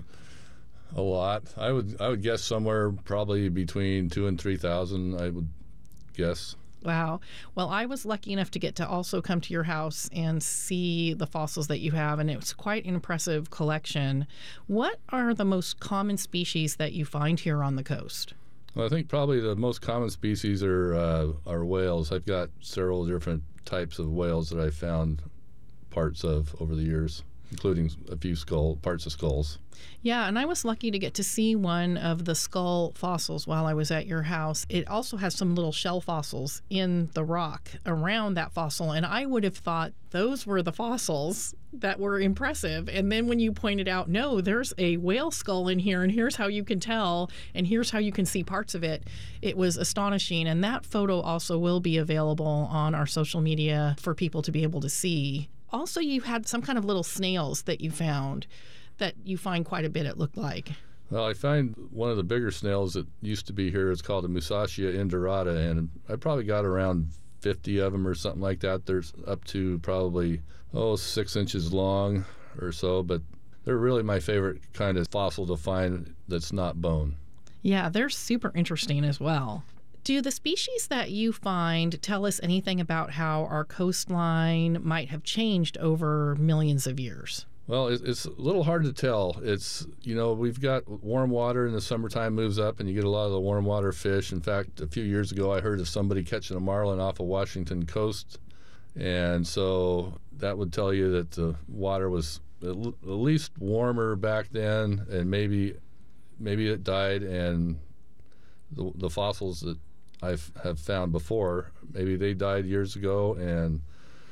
A lot. I would I would guess somewhere probably between two and three thousand. I would guess. Wow. Well, I was lucky enough to get to also come to your house and see the fossils that you have, and it was quite an impressive collection. What are the most common species that you find here on the coast? Well, I think probably the most common species are uh, are whales. I've got several different types of whales that I've found parts of over the years, including a few skull parts of skulls. Yeah, and I was lucky to get to see one of the skull fossils while I was at your house. It also has some little shell fossils in the rock around that fossil, and I would have thought those were the fossils that were impressive. And then when you pointed out, no, there's a whale skull in here, and here's how you can tell, and here's how you can see parts of it, it was astonishing. And that photo also will be available on our social media for people to be able to see. Also, you had some kind of little snails that you found that you find quite a bit, it looked like. Well, I find one of the bigger snails that used to be here is called a Musashia indorata, and I probably got around fifty of them or something like that. There's up to probably, oh, six inches long or so, but they're really my favorite kind of fossil to find that's not bone. Yeah, they're super interesting as well. Do the species that you find tell us anything about how our coastline might have changed over millions of years? Well, it's a little hard to tell. It's, you know, we've got warm water in the summertime moves up, and you get a lot of the warm water fish. In fact, a few years ago, I heard of somebody catching a marlin off of Washington coast. And so that would tell you that the water was at least warmer back then, and maybe maybe it died, and the, the fossils that I have found before, maybe they died years ago and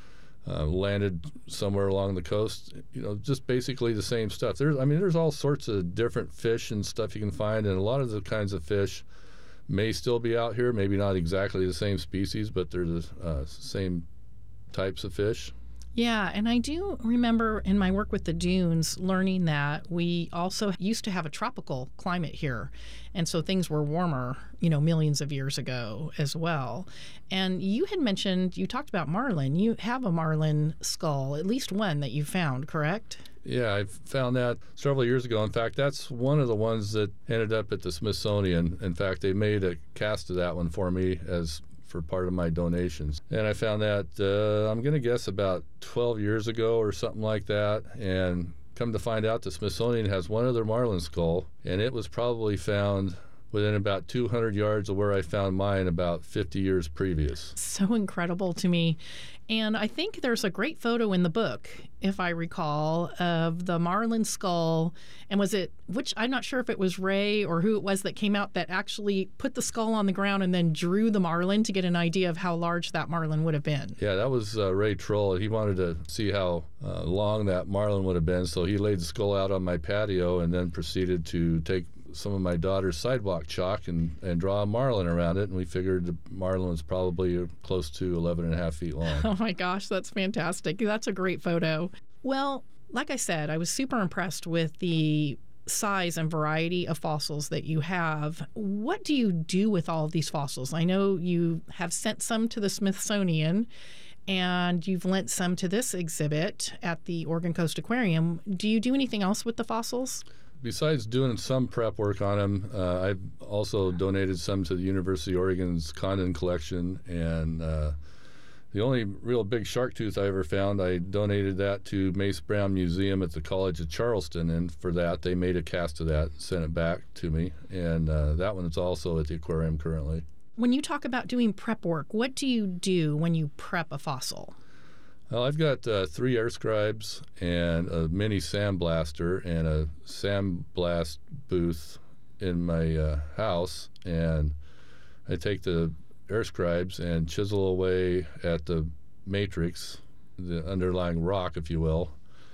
uh, landed somewhere along the coast. You know, just basically the same stuff. There's, I mean, there's all sorts of different fish and stuff you can find, and a lot of the kinds of fish may still be out here. Maybe not exactly the same species, but they're the uh, same types of fish. Yeah, and I do remember in my work with the dunes learning that we also used to have a tropical climate here, and so things were warmer, you know, millions of years ago as well. And you had mentioned, you talked about marlin. You have a marlin skull, at least one that you found, correct? Yeah, I found that several years ago. In fact, that's one of the ones that ended up at the Smithsonian. In fact, they made a cast of that one for me as for part of my donations. And I found that, uh, I'm going to guess about twelve years ago or something like that. And come to find out, the Smithsonian has one other marlin skull, and it was probably found within about two hundred yards of where I found mine about fifty years previous. So incredible to me. And I think there's a great photo in the book, if I recall, of the marlin skull. And was it, which I'm not sure if it was Ray or who it was that came out that actually put the skull on the ground and then drew the marlin to get an idea of how large that marlin would have been. Yeah, that was uh, Ray Troll. He wanted to see how uh, long that marlin would have been, so he laid the skull out on my patio and then proceeded to take some of my daughter's sidewalk chalk and, and draw a marlin around it, and we figured the marlin was probably close to eleven and a half feet long. Oh my gosh, that's fantastic. That's a great photo. Well, like I said, I was super impressed with the size and variety of fossils that you have. What do you do with all of these fossils? I know you have sent some to the Smithsonian, and you've lent some to this exhibit at the Oregon Coast Aquarium. Do you do anything else with the fossils? Besides doing some prep work on them, uh, I've also donated some to the University of Oregon's Condon collection, and uh, the only real big shark tooth I ever found, I donated that to Mace Brown Museum at the College of Charleston, and for that they made a cast of that and sent it back to me, and uh, that one is also at the aquarium currently. When you talk about doing prep work, what do you do when you prep a fossil? Well, I've got uh, three air scribes and a mini sandblaster and a sandblast booth in my uh, house, and I take the air scribes and chisel away at the matrix, the underlying rock, if you will,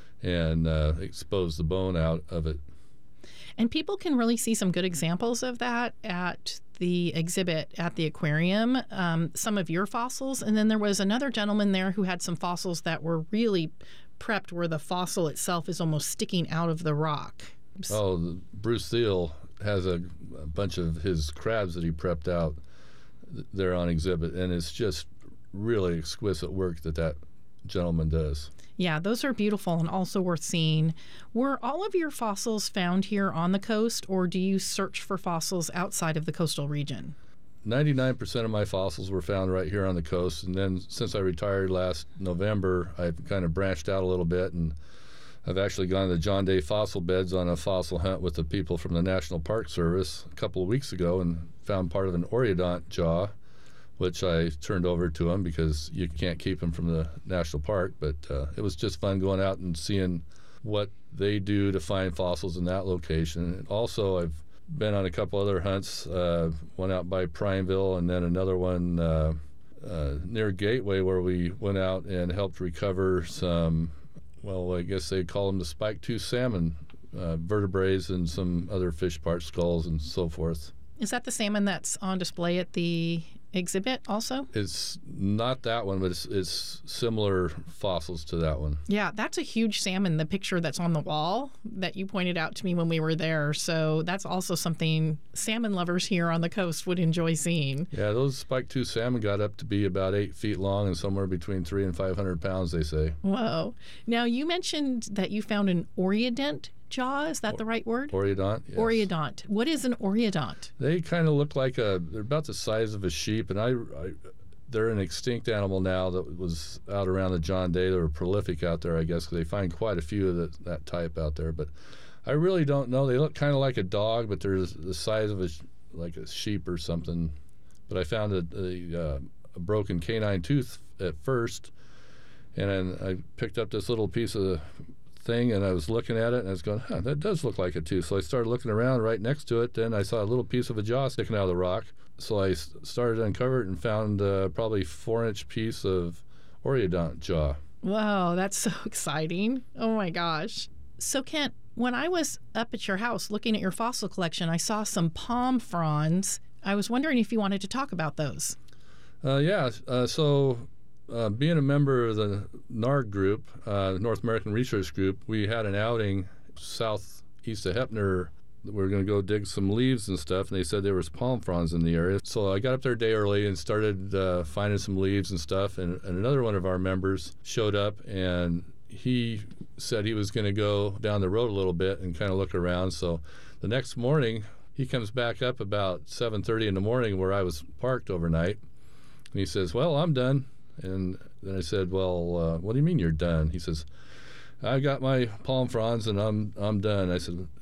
and uh, expose the bone out of it. And people can really see some good examples of that at the exhibit at the aquarium, um, some of your fossils. And then there was another gentleman there who had some fossils that were really prepped where the fossil itself is almost sticking out of the rock. Oh, Bruce Thiel has a, a bunch of his crabs that he prepped out there on exhibit, and it's just really exquisite work that that gentleman does. Yeah, those are beautiful and also worth seeing. Were all of your fossils found here on the coast, or do you search for fossils outside of the coastal region? ninety-nine percent of my fossils were found right here on the coast, and then since I retired last November, I've kind of branched out a little bit, and I've actually gone to the John Day fossil beds on a fossil hunt with the people from the National Park Service a couple of weeks ago and found part of an Oreodont jaw, which I turned over to them because you can't keep them from the national park. But uh, it was just fun going out and seeing what they do to find fossils in that location. And also, I've been on a couple other hunts, uh, one out by Prineville and then another one uh, uh, near Gateway, where we went out and helped recover some, well, I guess they call them the spike-tooth salmon uh, vertebrae and some other fish part skulls and so forth. Is that the salmon that's on display at the exhibit also? It's not that one, but it's, it's similar fossils to that one. Yeah, that's a huge salmon, the picture that's on the wall that you pointed out to me when we were there. So that's also something salmon lovers here on the coast would enjoy seeing. Yeah, those spike-tooth salmon got up to be about eight feet long and somewhere between three and five hundred pounds, they say. Whoa. Now, you mentioned that you found an Oreodont jaw. Is that the right word? Oreodont, yes. Oreodont. What is an Oreodont? They kind of look like a, they're about the size of a sheep, and I, I, they're an extinct animal now that was out around the John Day. They were prolific out there, I guess, because they find quite a few of the, that type out there. But I really don't know. They look kind of like a dog, but they're the size of a, like a sheep or something. But I found a, a, uh, a broken canine tooth at first, and then I picked up this little piece of thing, and I was looking at it, and I was going, huh, that does look like a tooth. So I started looking around right next to it. Then I saw a little piece of a jaw sticking out of the rock. So I s- started to uncover it and found uh, probably a four-inch piece of Oreodont jaw. Wow, that's so exciting. Oh, my gosh. So, Kent, when I was up at your house looking at your fossil collection, I saw some palm fronds. I was wondering if you wanted to talk about those. Uh, yeah, uh, so... Uh, being a member of the NARG group, uh, North American Research Group, we had an outing southeast of Heppner. We were going to go dig some leaves and stuff, and they said there was palm fronds in the area. So I got up there a day early and started uh, finding some leaves and stuff, and, and another one of our members showed up, and he said he was going to go down the road a little bit and kind of look around. So the next morning, he comes back up about seven thirty in the morning where I was parked overnight, and he says, well, I'm done. And then I said, well, uh, what do you mean you're done? He says, I got my palm fronds and I'm I'm done. I said,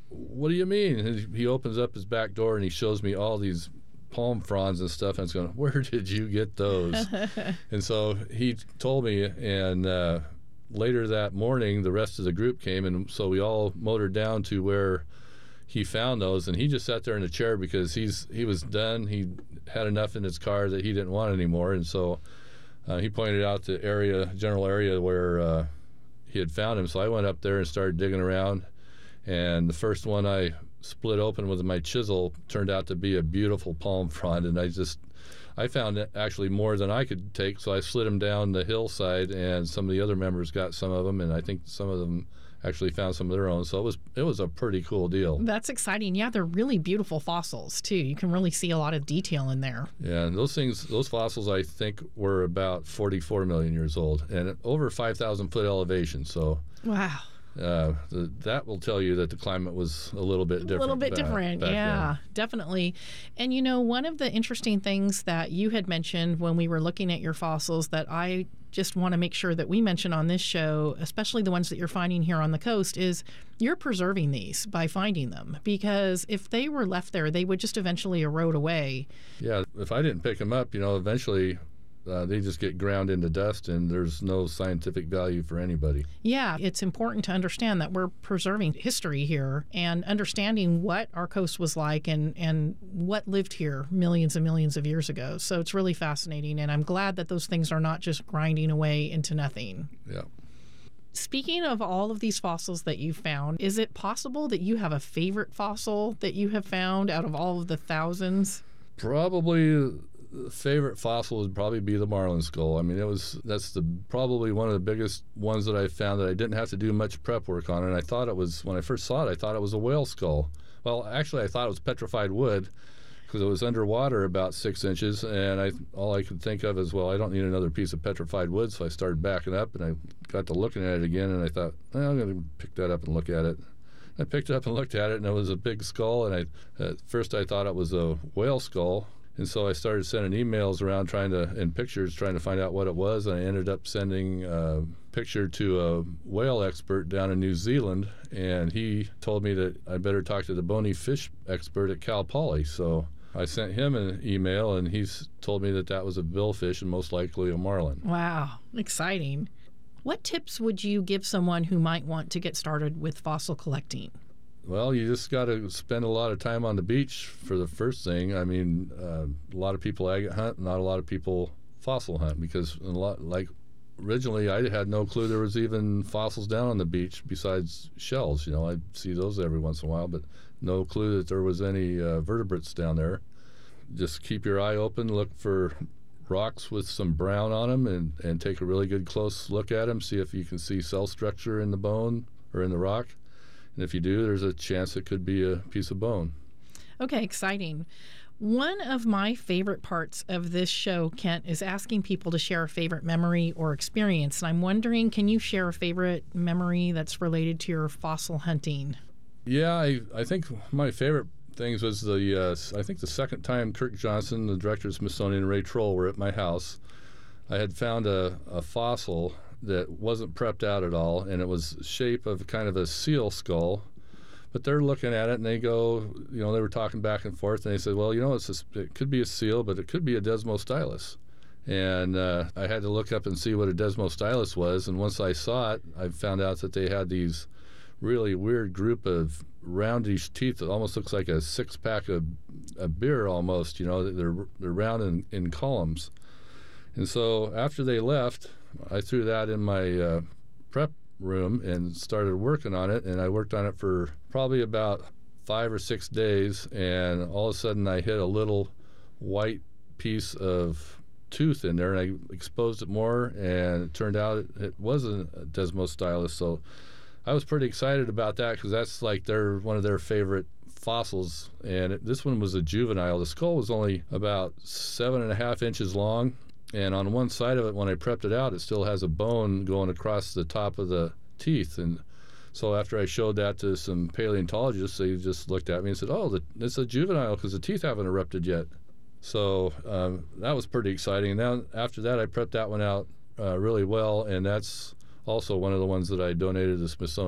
what do you mean? And he opens up his back door and he shows me all these palm fronds and stuff, and it's going, where did you get those? And so he told me, and uh, later that morning, the rest of the group came, and so we all motored down to where he found those, and he just sat there in a chair because he's he was done. He had enough in his car that he didn't want anymore, and so uh, he pointed out the area, general area where uh, he had found him. So I went up there and started digging around, and the first one I split open with my chisel turned out to be a beautiful palm frond, and I just I found it actually more than I could take, so I slid them down the hillside, and some of the other members got some of them, and I think some of them actually found some of their own. So it was it was a pretty cool deal. That's exciting. Yeah, they're really beautiful fossils too. You can really see a lot of detail in there. Yeah, and those things, those fossils, I think were about forty-four million years old and over five thousand foot elevation. So wow. Uh, the, that will tell you that the climate was a little bit different. A little bit back, different, back yeah, then. Definitely. And you know, one of the interesting things that you had mentioned when we were looking at your fossils that I just want to make sure that we mention on this show, especially the ones that you're finding here on the coast, is you're preserving these by finding them, because if they were left there, they would just eventually erode away. Yeah, if I didn't pick them up, you know, eventually Uh, they just get ground into dust, and there's no scientific value for anybody. Yeah, it's important to understand that we're preserving history here and understanding what our coast was like and, and what lived here millions and millions of years ago. So it's really fascinating, and I'm glad that those things are not just grinding away into nothing. Yeah. Speaking of all of these fossils that you found, is it possible that you have a favorite fossil that you have found out of all of the thousands? Probably the favorite fossil would probably be the marlin skull. I mean, it was that's the probably one of the biggest ones that I found that I didn't have to do much prep work on. And I thought it was, when I first saw it, I thought it was a whale skull. Well, actually, I thought it was petrified wood because it was underwater about six inches. And I all I could think of is, well, I don't need another piece of petrified wood. So I started backing up, and I got to looking at it again, and I thought, well, I'm going to pick that up and look at it. I picked it up and looked at it, and it was a big skull. And I at first I thought it was a whale skull. And so I started sending emails around trying to, and pictures, trying to find out what it was. And I ended up sending a picture to a whale expert down in New Zealand. And he told me that I better talk to the bony fish expert at Cal Poly. So I sent him an email, and he's told me that that was a billfish and most likely a marlin. Wow, exciting. What tips would you give someone who might want to get started with fossil collecting? Well, you just got to spend a lot of time on the beach for the first thing. I mean, uh, a lot of people agate hunt, not a lot of people fossil hunt, because a lot, like originally I had no clue there was even fossils down on the beach besides shells. You know, I see those every once in a while, but no clue that there was any uh, vertebrates down there. Just keep your eye open, look for rocks with some brown on them, and, and take a really good close look at them, see if you can see cell structure in the bone or in the rock. And if you do, there's a chance it could be a piece of bone. Okay, exciting. One of my favorite parts of this show, Kent, is asking people to share a favorite memory or experience. And I'm wondering, can you share a favorite memory that's related to your fossil hunting? Yeah, I, I think my favorite things was the, uh, I think the second time Kirk Johnson, the director of Smithsonian, and Ray Troll were at my house. I had found a, a fossil that wasn't prepped out at all, and it was shape of kind of a seal skull. But they're looking at it, and they go, you know, they were talking back and forth, and they said, well, you know, it's a, it could be a seal, but it could be a Desmostylus. And uh, I had to look up and see what a Desmostylus was, and once I saw it, I found out that they had these really weird group of roundish teeth that almost looks like a six-pack of a beer almost, you know, they're, they're round in, in columns. And so after they left, I threw that in my uh, prep room and started working on it. And I worked on it for probably about five or six days. And all of a sudden I hit a little white piece of tooth in there, and I exposed it more, and it turned out it, it wasn't a Desmostylus. So I was pretty excited about that, because that's like their one of their favorite fossils. And it, this one was a juvenile. The skull was only about seven and a half inches long. And on one side of it, when I prepped it out, it still has a bone going across the top of the teeth. And so after I showed that to some paleontologists, they just looked at me and said, oh, the, it's a juvenile because the teeth haven't erupted yet. So um, that was pretty exciting. And then after that, I prepped that one out uh, really well, and that's also one of the ones that I donated to the Smithsonian.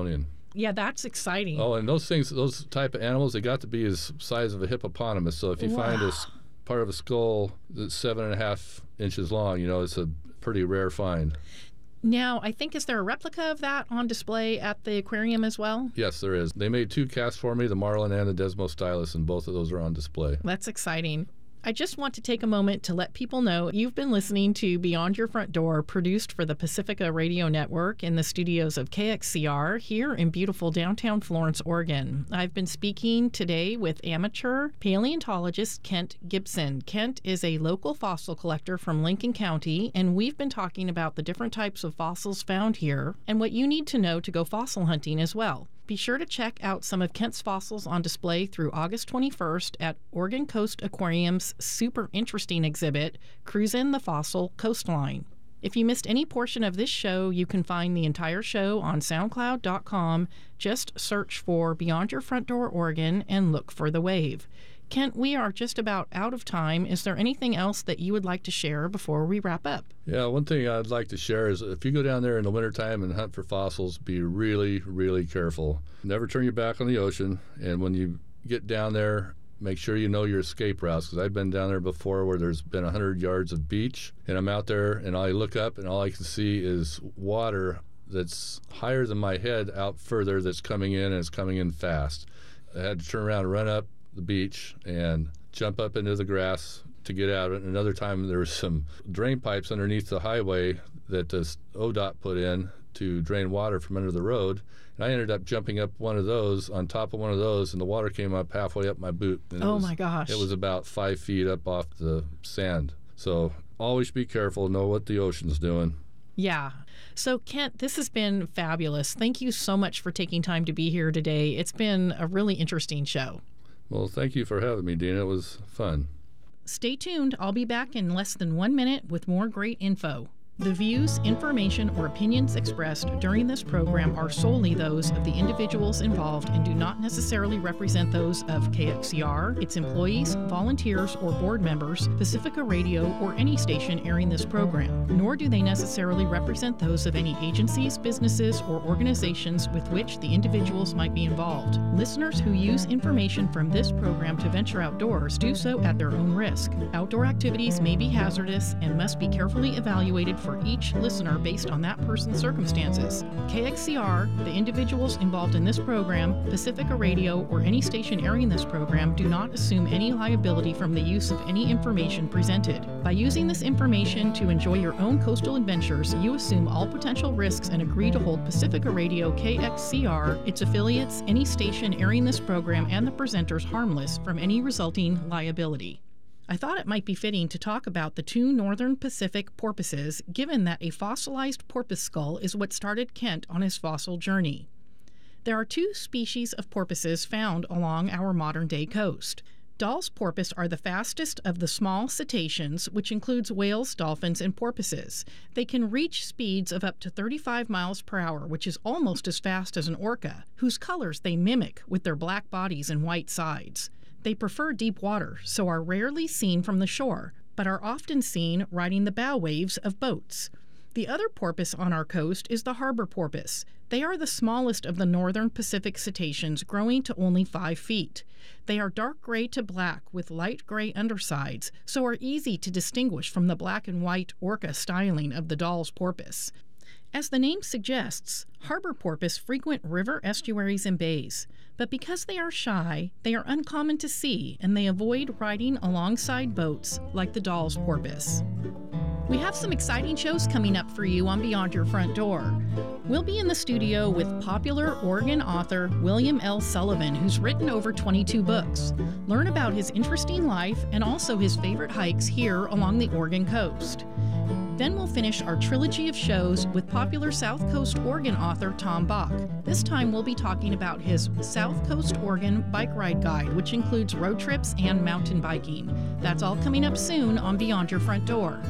Yeah, that's exciting. Oh, and those things, those type of animals, they got to be as size of a hippopotamus. So if you Wow. find a s- part of a skull that's seven and a half inches long, you know, it's a pretty rare find. Now, I think, is there a replica of that on display at the aquarium as well? Yes, there is. They made two casts for me, the Marlin and the Desmostylus, and both of those are on display. That's exciting. I just want to take a moment to let people know you've been listening to Beyond Your Front Door, produced for the Pacifica Radio Network in the studios of K X C R here in beautiful downtown Florence, Oregon. I've been speaking today with amateur paleontologist Kent Gibson. Kent is a local fossil collector from Lincoln County, and we've been talking about the different types of fossils found here and what you need to know to go fossil hunting as well. Be sure to check out some of Kent's fossils on display through August twenty-first at Oregon Coast Aquarium's super interesting exhibit, Cruisin' the Fossil Coastline. If you missed any portion of this show, you can find the entire show on SoundCloud dot com. Just search for Beyond Your Front Door Oregon and look for the wave. Kent, we are just about out of time. Is there anything else that you would like to share before we wrap up? Yeah, one thing I'd like to share is if you go down there in the wintertime and hunt for fossils, be really, really careful. Never turn your back on the ocean, and when you get down there, make sure you know your escape routes, because I've been down there before where there's been one hundred yards of beach, and I'm out there, and I look up, and all I can see is water that's higher than my head out further that's coming in, and it's coming in fast. I had to turn around and run up the beach and jump up into the grass to get out. And another time there was some drain pipes underneath the highway that the O D O T put in to drain water from under the road. And I ended up jumping up one of those, on top of one of those, and the water came up halfway up my boot. And Oh, it was, my gosh. It was about five feet up off the sand. So always be careful, know what the ocean's doing. Yeah. So, Kent, this has been fabulous. Thank you so much for taking time to be here today. It's been a really interesting show. Well, thank you for having me, Dina. It was fun. Stay tuned. I'll be back in less than one minute with more great info. The views, information, or opinions expressed during this program are solely those of the individuals involved and do not necessarily represent those of K X C R, its employees, volunteers, or board members, Pacifica Radio, or any station airing this program, nor do they necessarily represent those of any agencies, businesses, or organizations with which the individuals might be involved. Listeners who use information from this program to venture outdoors do so at their own risk. Outdoor activities may be hazardous and must be carefully evaluated for for each listener based on that person's circumstances. K X C R, the individuals involved in this program, Pacifica Radio, or any station airing this program do not assume any liability from the use of any information presented. By using this information to enjoy your own coastal adventures, you assume all potential risks and agree to hold Pacifica Radio, K X C R, its affiliates, any station airing this program, and the presenters harmless from any resulting liability. I thought it might be fitting to talk about the two northern Pacific porpoises, given that a fossilized porpoise skull is what started Kent on his fossil journey. There are two species of porpoises found along our modern-day coast. Dall's porpoise are the fastest of the small cetaceans, which includes whales, dolphins, and porpoises. They can reach speeds of up to thirty-five miles per hour, which is almost as fast as an orca, whose colors they mimic with their black bodies and white sides. They prefer deep water, so are rarely seen from the shore, but are often seen riding the bow waves of boats. The other porpoise on our coast is the harbor porpoise. They are the smallest of the northern Pacific cetaceans, growing to only five feet. They are dark gray to black with light gray undersides, so are easy to distinguish from the black and white orca styling of the Dall's porpoise. As the name suggests, harbor porpoise frequent river estuaries and bays, but because they are shy, they are uncommon to see and they avoid riding alongside boats like the Dall's porpoise. We have some exciting shows coming up for you on Beyond Your Front Door. We'll be in the studio with popular Oregon author William L. Sullivan, who's written over twenty-two books. Learn about his interesting life and also his favorite hikes here along the Oregon coast. Then we'll finish our trilogy of shows with popular South Coast Oregon author Tom Bach. This time we'll be talking about his South Coast Oregon Bike Ride Guide, which includes road trips and mountain biking. That's all coming up soon on Beyond Your Front Door.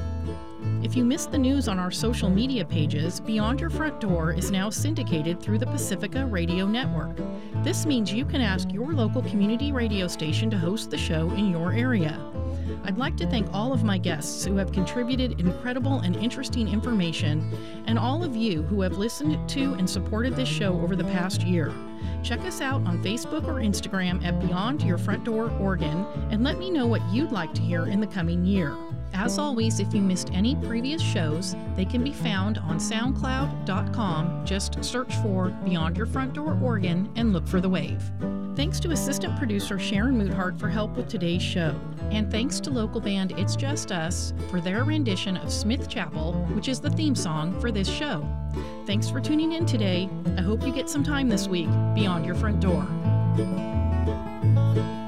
If you missed the news on our social media pages, Beyond Your Front Door is now syndicated through the Pacifica Radio Network. This means you can ask your local community radio station to host the show in your area. I'd like to thank all of my guests who have contributed incredible and interesting information, and all of you who have listened to and supported this show over the past year. Check us out on Facebook or Instagram at Beyond Your Front Door Oregon, and let me know what you'd like to hear in the coming year. As always, if you missed any previous shows, they can be found on soundcloud dot com. Just search for Beyond Your Front Door Oregon and look for the wave. Thanks to assistant producer Sharon Moothart for help with today's show. And thanks to local band It's Just Us for their rendition of Smith Chapel, which is the theme song for this show. Thanks for tuning in today. I hope you get some time this week beyond your front door.